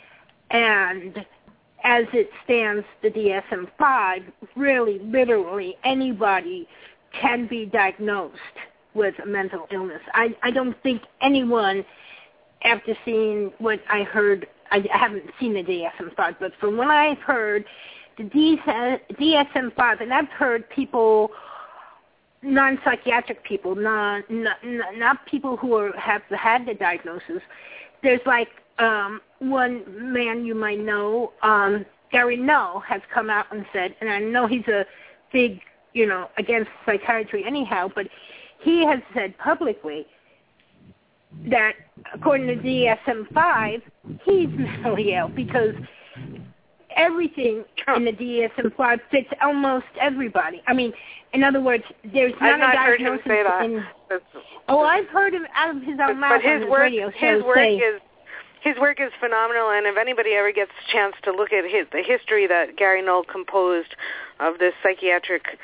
And as it stands, the DSM-5, really, literally, anybody can be diagnosed with a mental illness. I don't think anyone, after seeing what I heard, I haven't seen the DSM-5, but from what I've heard, the DSM-5, and I've heard people, non-psychiatric people, not people who have had the diagnosis. There's like one man you might know, Gary Null, has come out and said, and I know he's a big, against psychiatry anyhow, but he has said publicly that according to DSM-5, he's mentally ill because everything in the DSM-5 fits almost everybody. I mean, in other words, there's not a diagnosis. I've not heard him say that. I've heard him out of his own mouth on his radio show his work is phenomenal, and if anybody ever gets a chance to look at the history that Gary Null composed of this psychiatric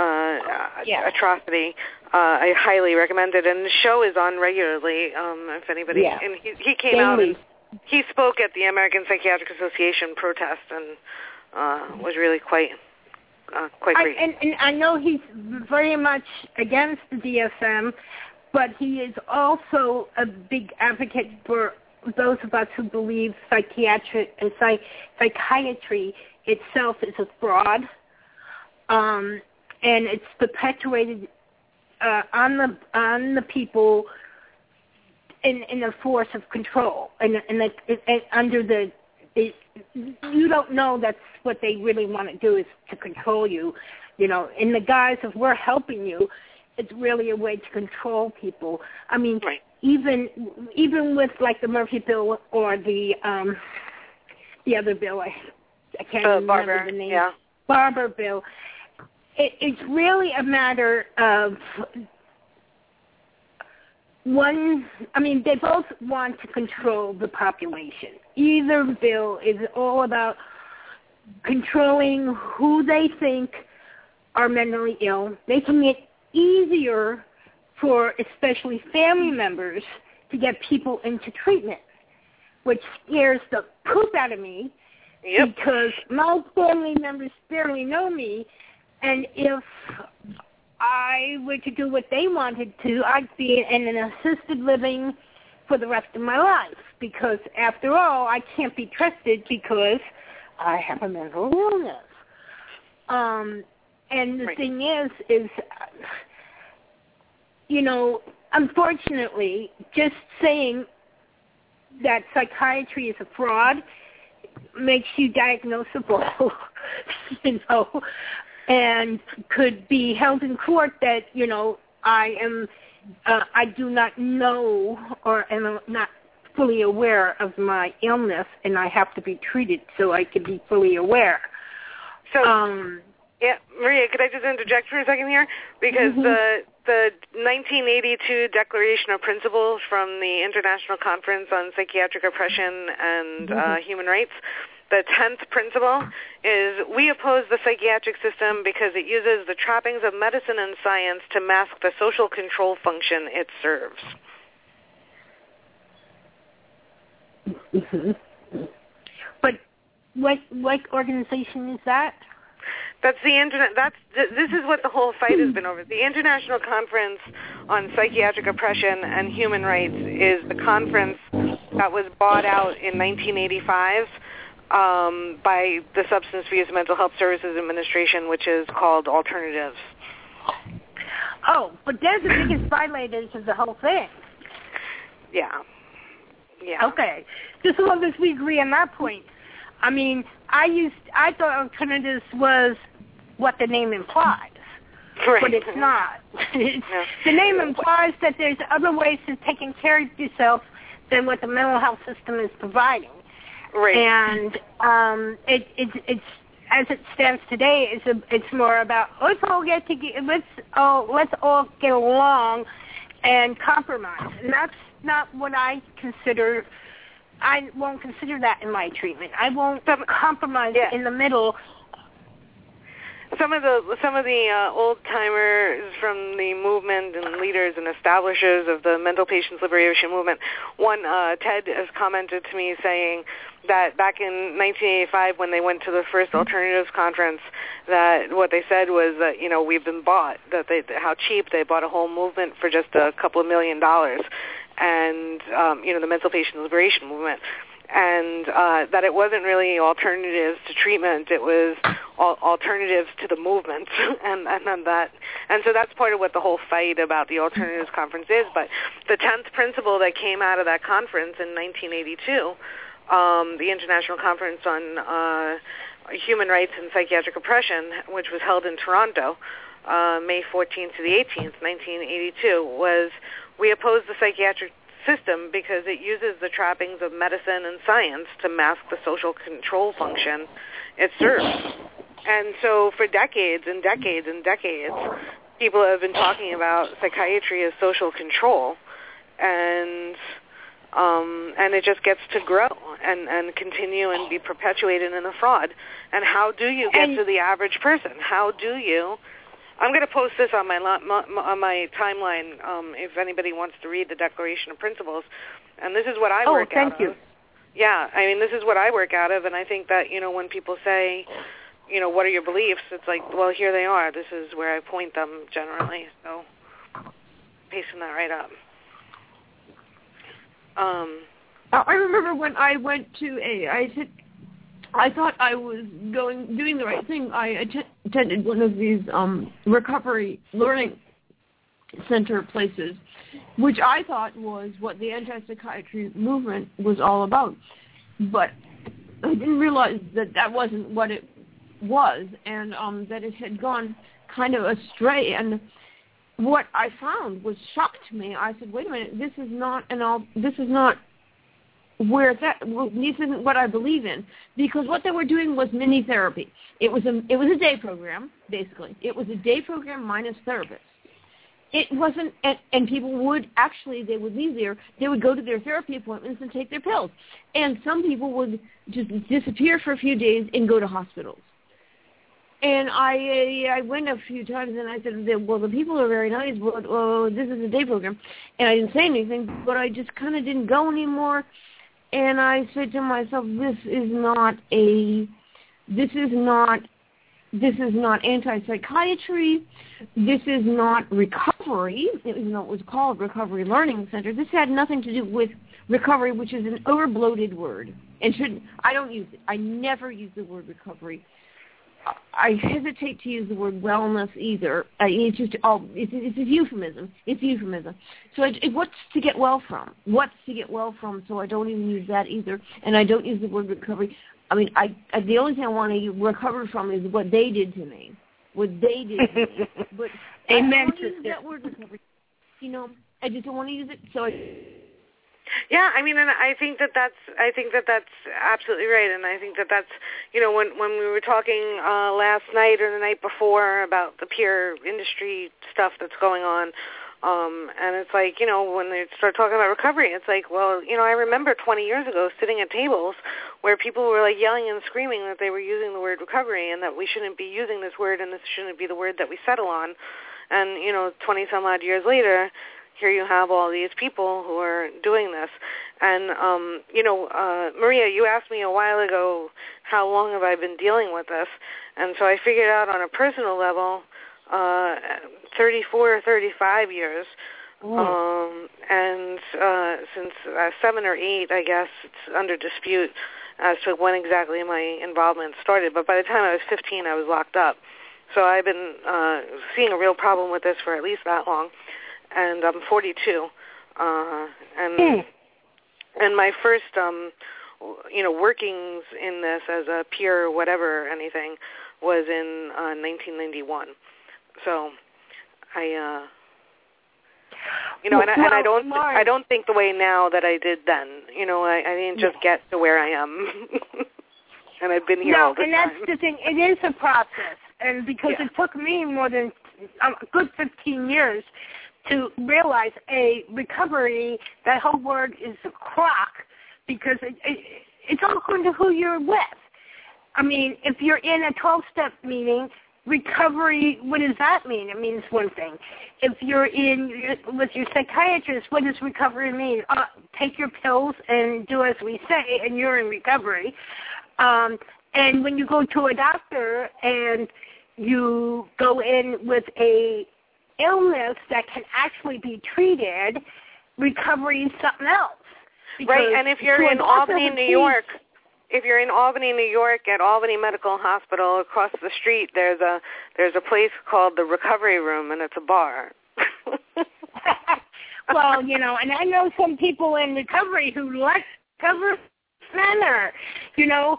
atrocity, I highly recommend it. And the show is on regularly. If anybody, and he came out and he spoke at the American Psychiatric Association protest, and was really quite great. And I know he's very much against the DSM, but he is also a big advocate for those of us who believe psychiatry itself is a fraud, and it's perpetuated on the people in a force of control, and under the you don't know that's what they really want to do, is to control you, in the guise of we're helping you. It's really a way to control people. I mean, right. Even with like the Murphy bill or the other bill, I can't remember the name. Yeah. Barber bill. It's really a matter of one. I mean, they both want to control the population. Either bill is all about controlling who they think are mentally ill, making it easier for especially family members to get people into treatment, which scares the poop out of me. Yep. Because my family members barely know me, and if I were to do what they wanted to, I'd be in an assisted living for the rest of my life, because after all, I can't be trusted because I have a mental illness. And the thing is, unfortunately, just saying that psychiatry is a fraud makes you diagnosable, and could be held in court that, you know, I do not know or am not fully aware of my illness, and I have to be treated so I can be fully aware. So, yeah, Maria, could I just interject for a second here? Because the 1982 Declaration of Principles from the International Conference on Psychiatric Oppression and Human Rights, the 10th principle is, we oppose the psychiatric system because it uses the trappings of medicine and science to mask the social control function it serves. But what organization is that? That's the internet. This is what the whole fight has been over. The International Conference on Psychiatric Oppression and Human Rights is the conference that was bought out in 1985 by the Substance Abuse and Mental Health Services Administration, which is called Alternatives. Oh, but they're the biggest violators of the whole thing. Yeah. Yeah. Okay. Just as long as we agree on that point. I mean, I thought Alternatives was what the name implies, right. But it's not. The name implies that there's other ways of taking care of yourself than what the mental health system is providing. Right. And it's as it stands today, it's more about let's all get along and compromise, and that's not what I consider. I won't consider that in my treatment. I won't compromise in the middle. Some of the old timers from the movement and leaders and establishers of the mental patients liberation movement. One, Ted has commented to me saying that back in 1985 when they went to the first Alternatives conference, that what they said was that, you know, we've been bought, that how cheap they bought a whole movement for just a couple of $1 million. And, you know, the mental patient liberation movement. And that it wasn't really alternatives to treatment, it was alternatives to the movement, and so that's part of what the whole fight about the Alternatives Conference is. But the 10th principle that came out of that conference in 1982, the International Conference on Human Rights and Psychiatric Oppression, which was held in Toronto, May 14th to the 18th, 1982, was, we oppose the psychiatric system because it uses the trappings of medicine and science to mask the social control function it serves. And so for decades and decades and decades, people have been talking about psychiatry as social control, and it just gets to grow and continue and be perpetuated in a fraud. And how do you get to the average person? How do you... I'm going to post this on my timeline if anybody wants to read the Declaration of Principles. And this is what I work out of. Oh, thank you. Yeah, I mean, this is what I work out of, and I think that, you know, when people say, you know, what are your beliefs, it's like, well, here they are. This is where I point them generally. So, pasting that right up. I remember when I went to I thought I was doing the right thing. I attended one of these recovery learning center places, which I thought was what the anti-psychiatry movement was all about. But I didn't realize that wasn't what it was, and that it had gone kind of astray. And what I found was shock to me. I said, wait a minute, this is not where this isn't what I believe in, because what they were doing was mini therapy. It was a day program, basically. It was a day program minus therapists. It wasn't, and people would actually, they would leave there, they would go to their therapy appointments and take their pills. And some people would just disappear for a few days and go to hospitals. And I went a few times and I said, well, the people are very nice, but this is a day program. And I didn't say anything, but I just kind of didn't go anymore. And I said to myself, this is not anti-psychiatry. This is not recovery, even though it was called Recovery Learning Center. This had nothing to do with recovery, which is an overbloated word. And I don't use it. I never use the word recovery. I hesitate to use the word wellness either. It's a euphemism. It's a euphemism. So what's to get well from? What's to get well from? So I don't even use that either. And I don't use the word recovery. I mean, the only thing I want to recover from is what they did to me. what they did to me. But Amen, I don't want to use sister. that word recovery. You know, I just don't want to use it. So Yeah, I mean, and I think that that's absolutely right, and I think that that's, you know, when we were talking last night or the night before about the peer industry stuff that's going on, and it's like, you know, when they start talking about recovery, it's like, well, you know, I remember 20 years ago sitting at tables where people were like yelling and screaming that they were using the word recovery and that we shouldn't be using this word and this shouldn't be the word that we settle on, and, you know, 20 some odd years later, here you have all these people who are doing this. And, you know, Maria, you asked me a while ago how long have I been dealing with this. And so I figured out on a personal level 34 or 35 years. And since 7 or 8, I guess, it's under dispute as to when exactly my involvement started. But by the time I was 15, I was locked up. So I've been seeing a real problem with this for at least that long. And I'm 42, and my first, you know, workings in this as a peer, whatever, anything, was in 1991. So I, you know, and I don't think the way now that I did then. You know, I didn't just get to where I am, and I've been here all the time. No, and that's the thing. It is a process, and because it took me more than a good 15 years to realize recovery, that whole word is a crock because it's all according to who you're with. I mean, if you're in a 12-step meeting, recovery, what does that mean? It means one thing. If you're with your psychiatrist, what does recovery mean? Take your pills and do as we say, and you're in recovery. And when you go to a doctor and you go in with a illness that can actually be treated, recovery is something else. Right, and if you're in Albany, New York, at Albany Medical Hospital, across the street, there's a place called the Recovery Room, and it's a bar. Well, you know, and I know some people in recovery who like recovery center, you know.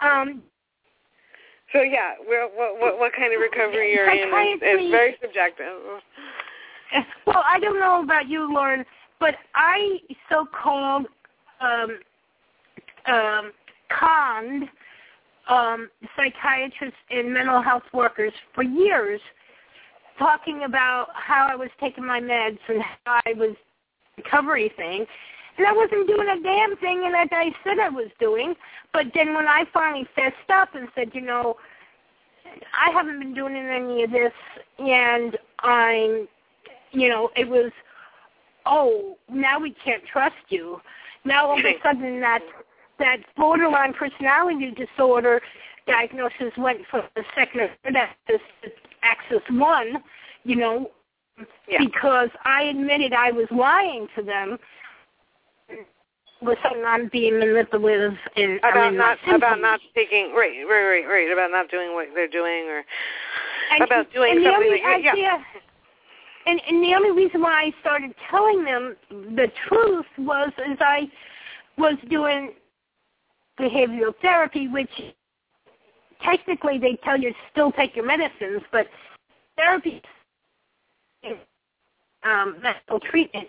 So yeah, what kind of recovery you're in is very subjective. Well, I don't know about you, Lauren, but I so-called conned psychiatrists and mental health workers for years, talking about how I was taking my meds and how I was recovery thing. And I wasn't doing a damn thing that I said I was doing. But then when I finally fessed up and said, you know, I haven't been doing any of this, and I'm, you know, it was, now we can't trust you. Now all of a sudden that borderline personality disorder diagnosis went from the second or third axis 1, you know, because I admitted I was lying to them. Was something I'm being manipulative and about not taking about not doing what they're doing or about doing something And the only reason why I started telling them the truth was as I was doing behavioral therapy, which technically they tell you to still take your medicines, but therapy is medical treatment.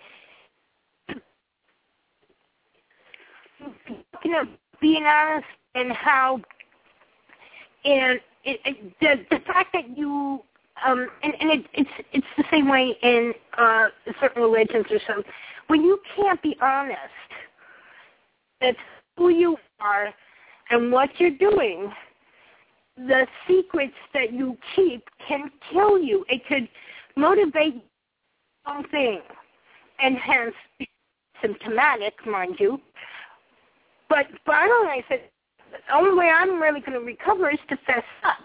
You know, being honest and how, and the fact that you, it's the same way in certain religions or something. When you can't be honest, that's who you are and what you're doing, the secrets that you keep can kill you. It could motivate something and hence be symptomatic, mind you. But finally I said, the only way I'm really going to recover is to fess up.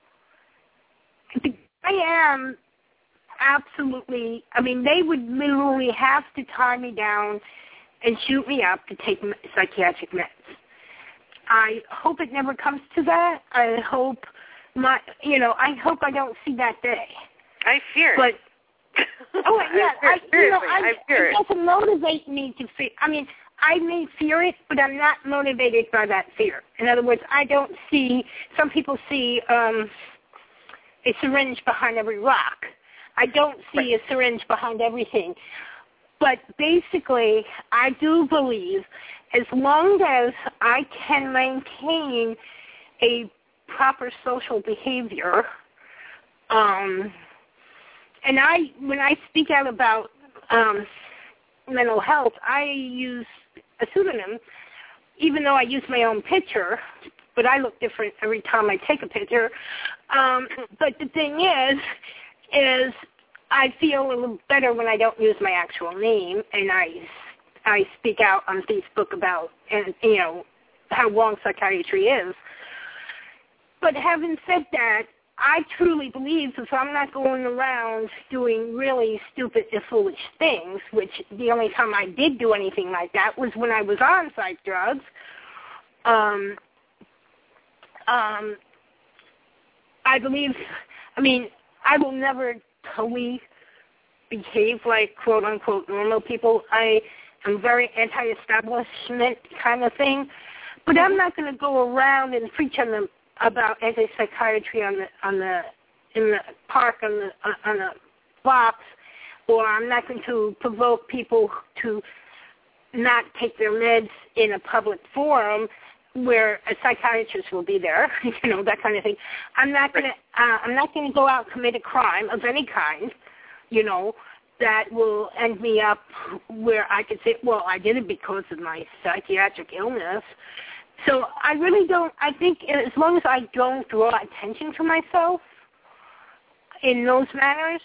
I am absolutely, I mean, they would literally have to tie me down and shoot me up to take psychiatric meds. I hope it never comes to that. I hope I hope I don't see that day. I fear it. I fear it. It doesn't motivate me to fear. I mean, I may fear it, but I'm not motivated by that fear. In other words, I don't see, some people see a syringe behind every rock. I don't see a syringe behind everything. But basically, I do believe as long as I can maintain a proper social behavior, and when I speak out about mental health, I use a pseudonym, even though I use my own picture, but I look different every time I take a picture. But the thing is I feel a little better when I don't use my actual name, and I speak out on Facebook about, how wrong psychiatry is. But having said that, I truly believe if I'm not going around doing really stupid and foolish things, which the only time I did do anything like that was when I was on psych drugs, I believe, I will never totally behave like quote-unquote normal people. I am very anti-establishment kind of thing, but I'm not going to go around and preach on them about anti-psychiatry in the park on the box, or I'm not going to provoke people to not take their meds in a public forum where a psychiatrist will be there, that kind of thing. I'm not going to go out and commit a crime of any kind, that will end me up where I could say, well, I did it because of my psychiatric illness. So I really don't, I think as long as I don't draw attention to myself in those manners,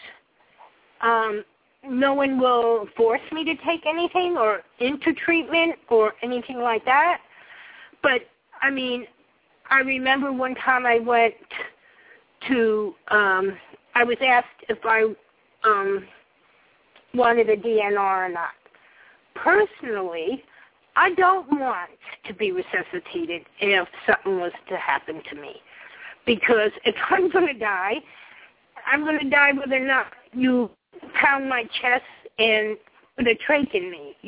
no one will force me to take anything or into treatment or anything like that. But, I remember one time I went to, I was asked if I wanted a DNR or not. Personally, I don't want to be resuscitated if something was to happen to me. Because if I'm going to die, I'm going to die whether or not you pound my chest and put a trach in me,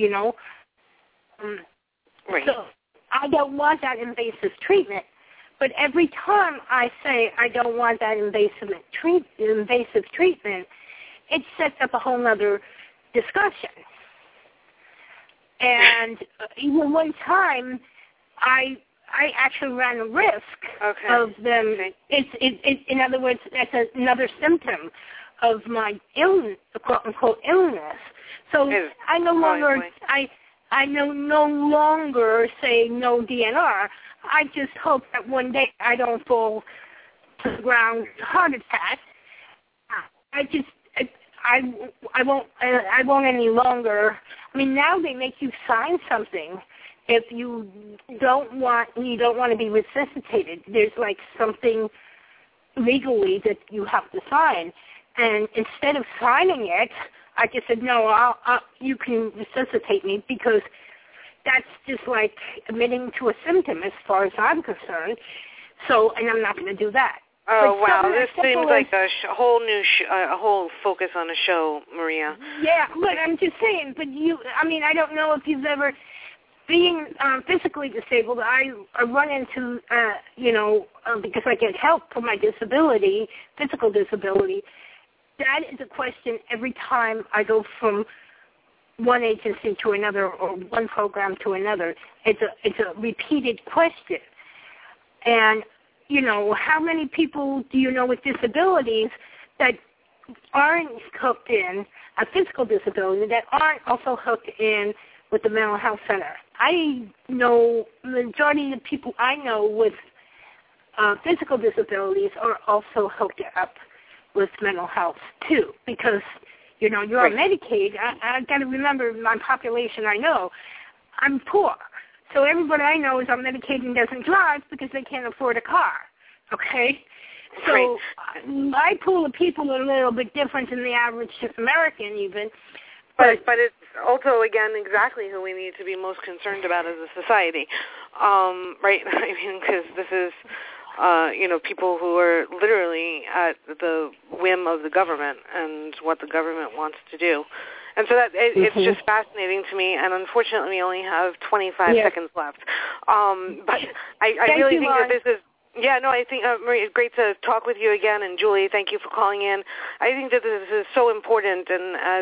Right. So I don't want that invasive treatment. But every time I say I don't want that invasive treatment, it sets up a whole other discussion. And even one time, I actually ran a risk of them. Okay. It's in other words, that's another symptom of my illness, quote unquote illness. So I no longer no longer say no DNR. I just hope that one day I don't fall to the ground with a heart attack. I won't any longer. Now they make you sign something if you don't want to be resuscitated. There's like something legally that you have to sign, and instead of signing it, I just said no. You can resuscitate me because that's just like admitting to a symptom as far as I'm concerned. So, and I'm not going to do that. Oh, wow. This seems like a whole focus on a show, Maria. Yeah, but I'm just saying, I don't know if you've ever, being physically disabled, I run into, because I get help for my disability, physical disability, that is a question every time I go from one agency to another or one program to another. It's a repeated question. And how many people do you know with disabilities that aren't hooked in, a physical disability, that aren't also hooked in with the mental health center? I know the majority of the people I know with physical disabilities are also hooked up with mental health, too, because, you're on Medicaid. I got to remember my population I know. I'm poor. So everybody I know is on Medicaid and doesn't drive because they can't afford a car, okay? So my pool of people are a little bit different than the average American even. But it's also, again, exactly who we need to be most concerned about as a society, right? Because this is, people who are literally at the whim of the government and what the government wants to do. And so it's just fascinating to me, and unfortunately we only have 25 seconds left. But I really think that this is, Yeah, no, I think, Marie, it's great to talk with you again, and Julie, thank you for calling in. I think that this is so important, and as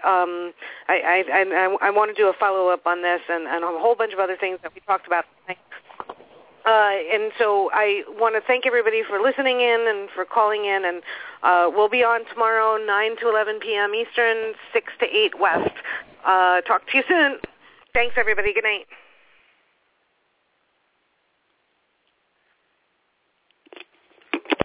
I want to do a follow-up on this and a whole bunch of other things that we talked about tonight. And so I want to thank everybody for listening in and for calling in, and we'll be on tomorrow, 9 to 11 p.m. Eastern, 6 to 8 West. Talk to you soon. Thanks, everybody. Good night.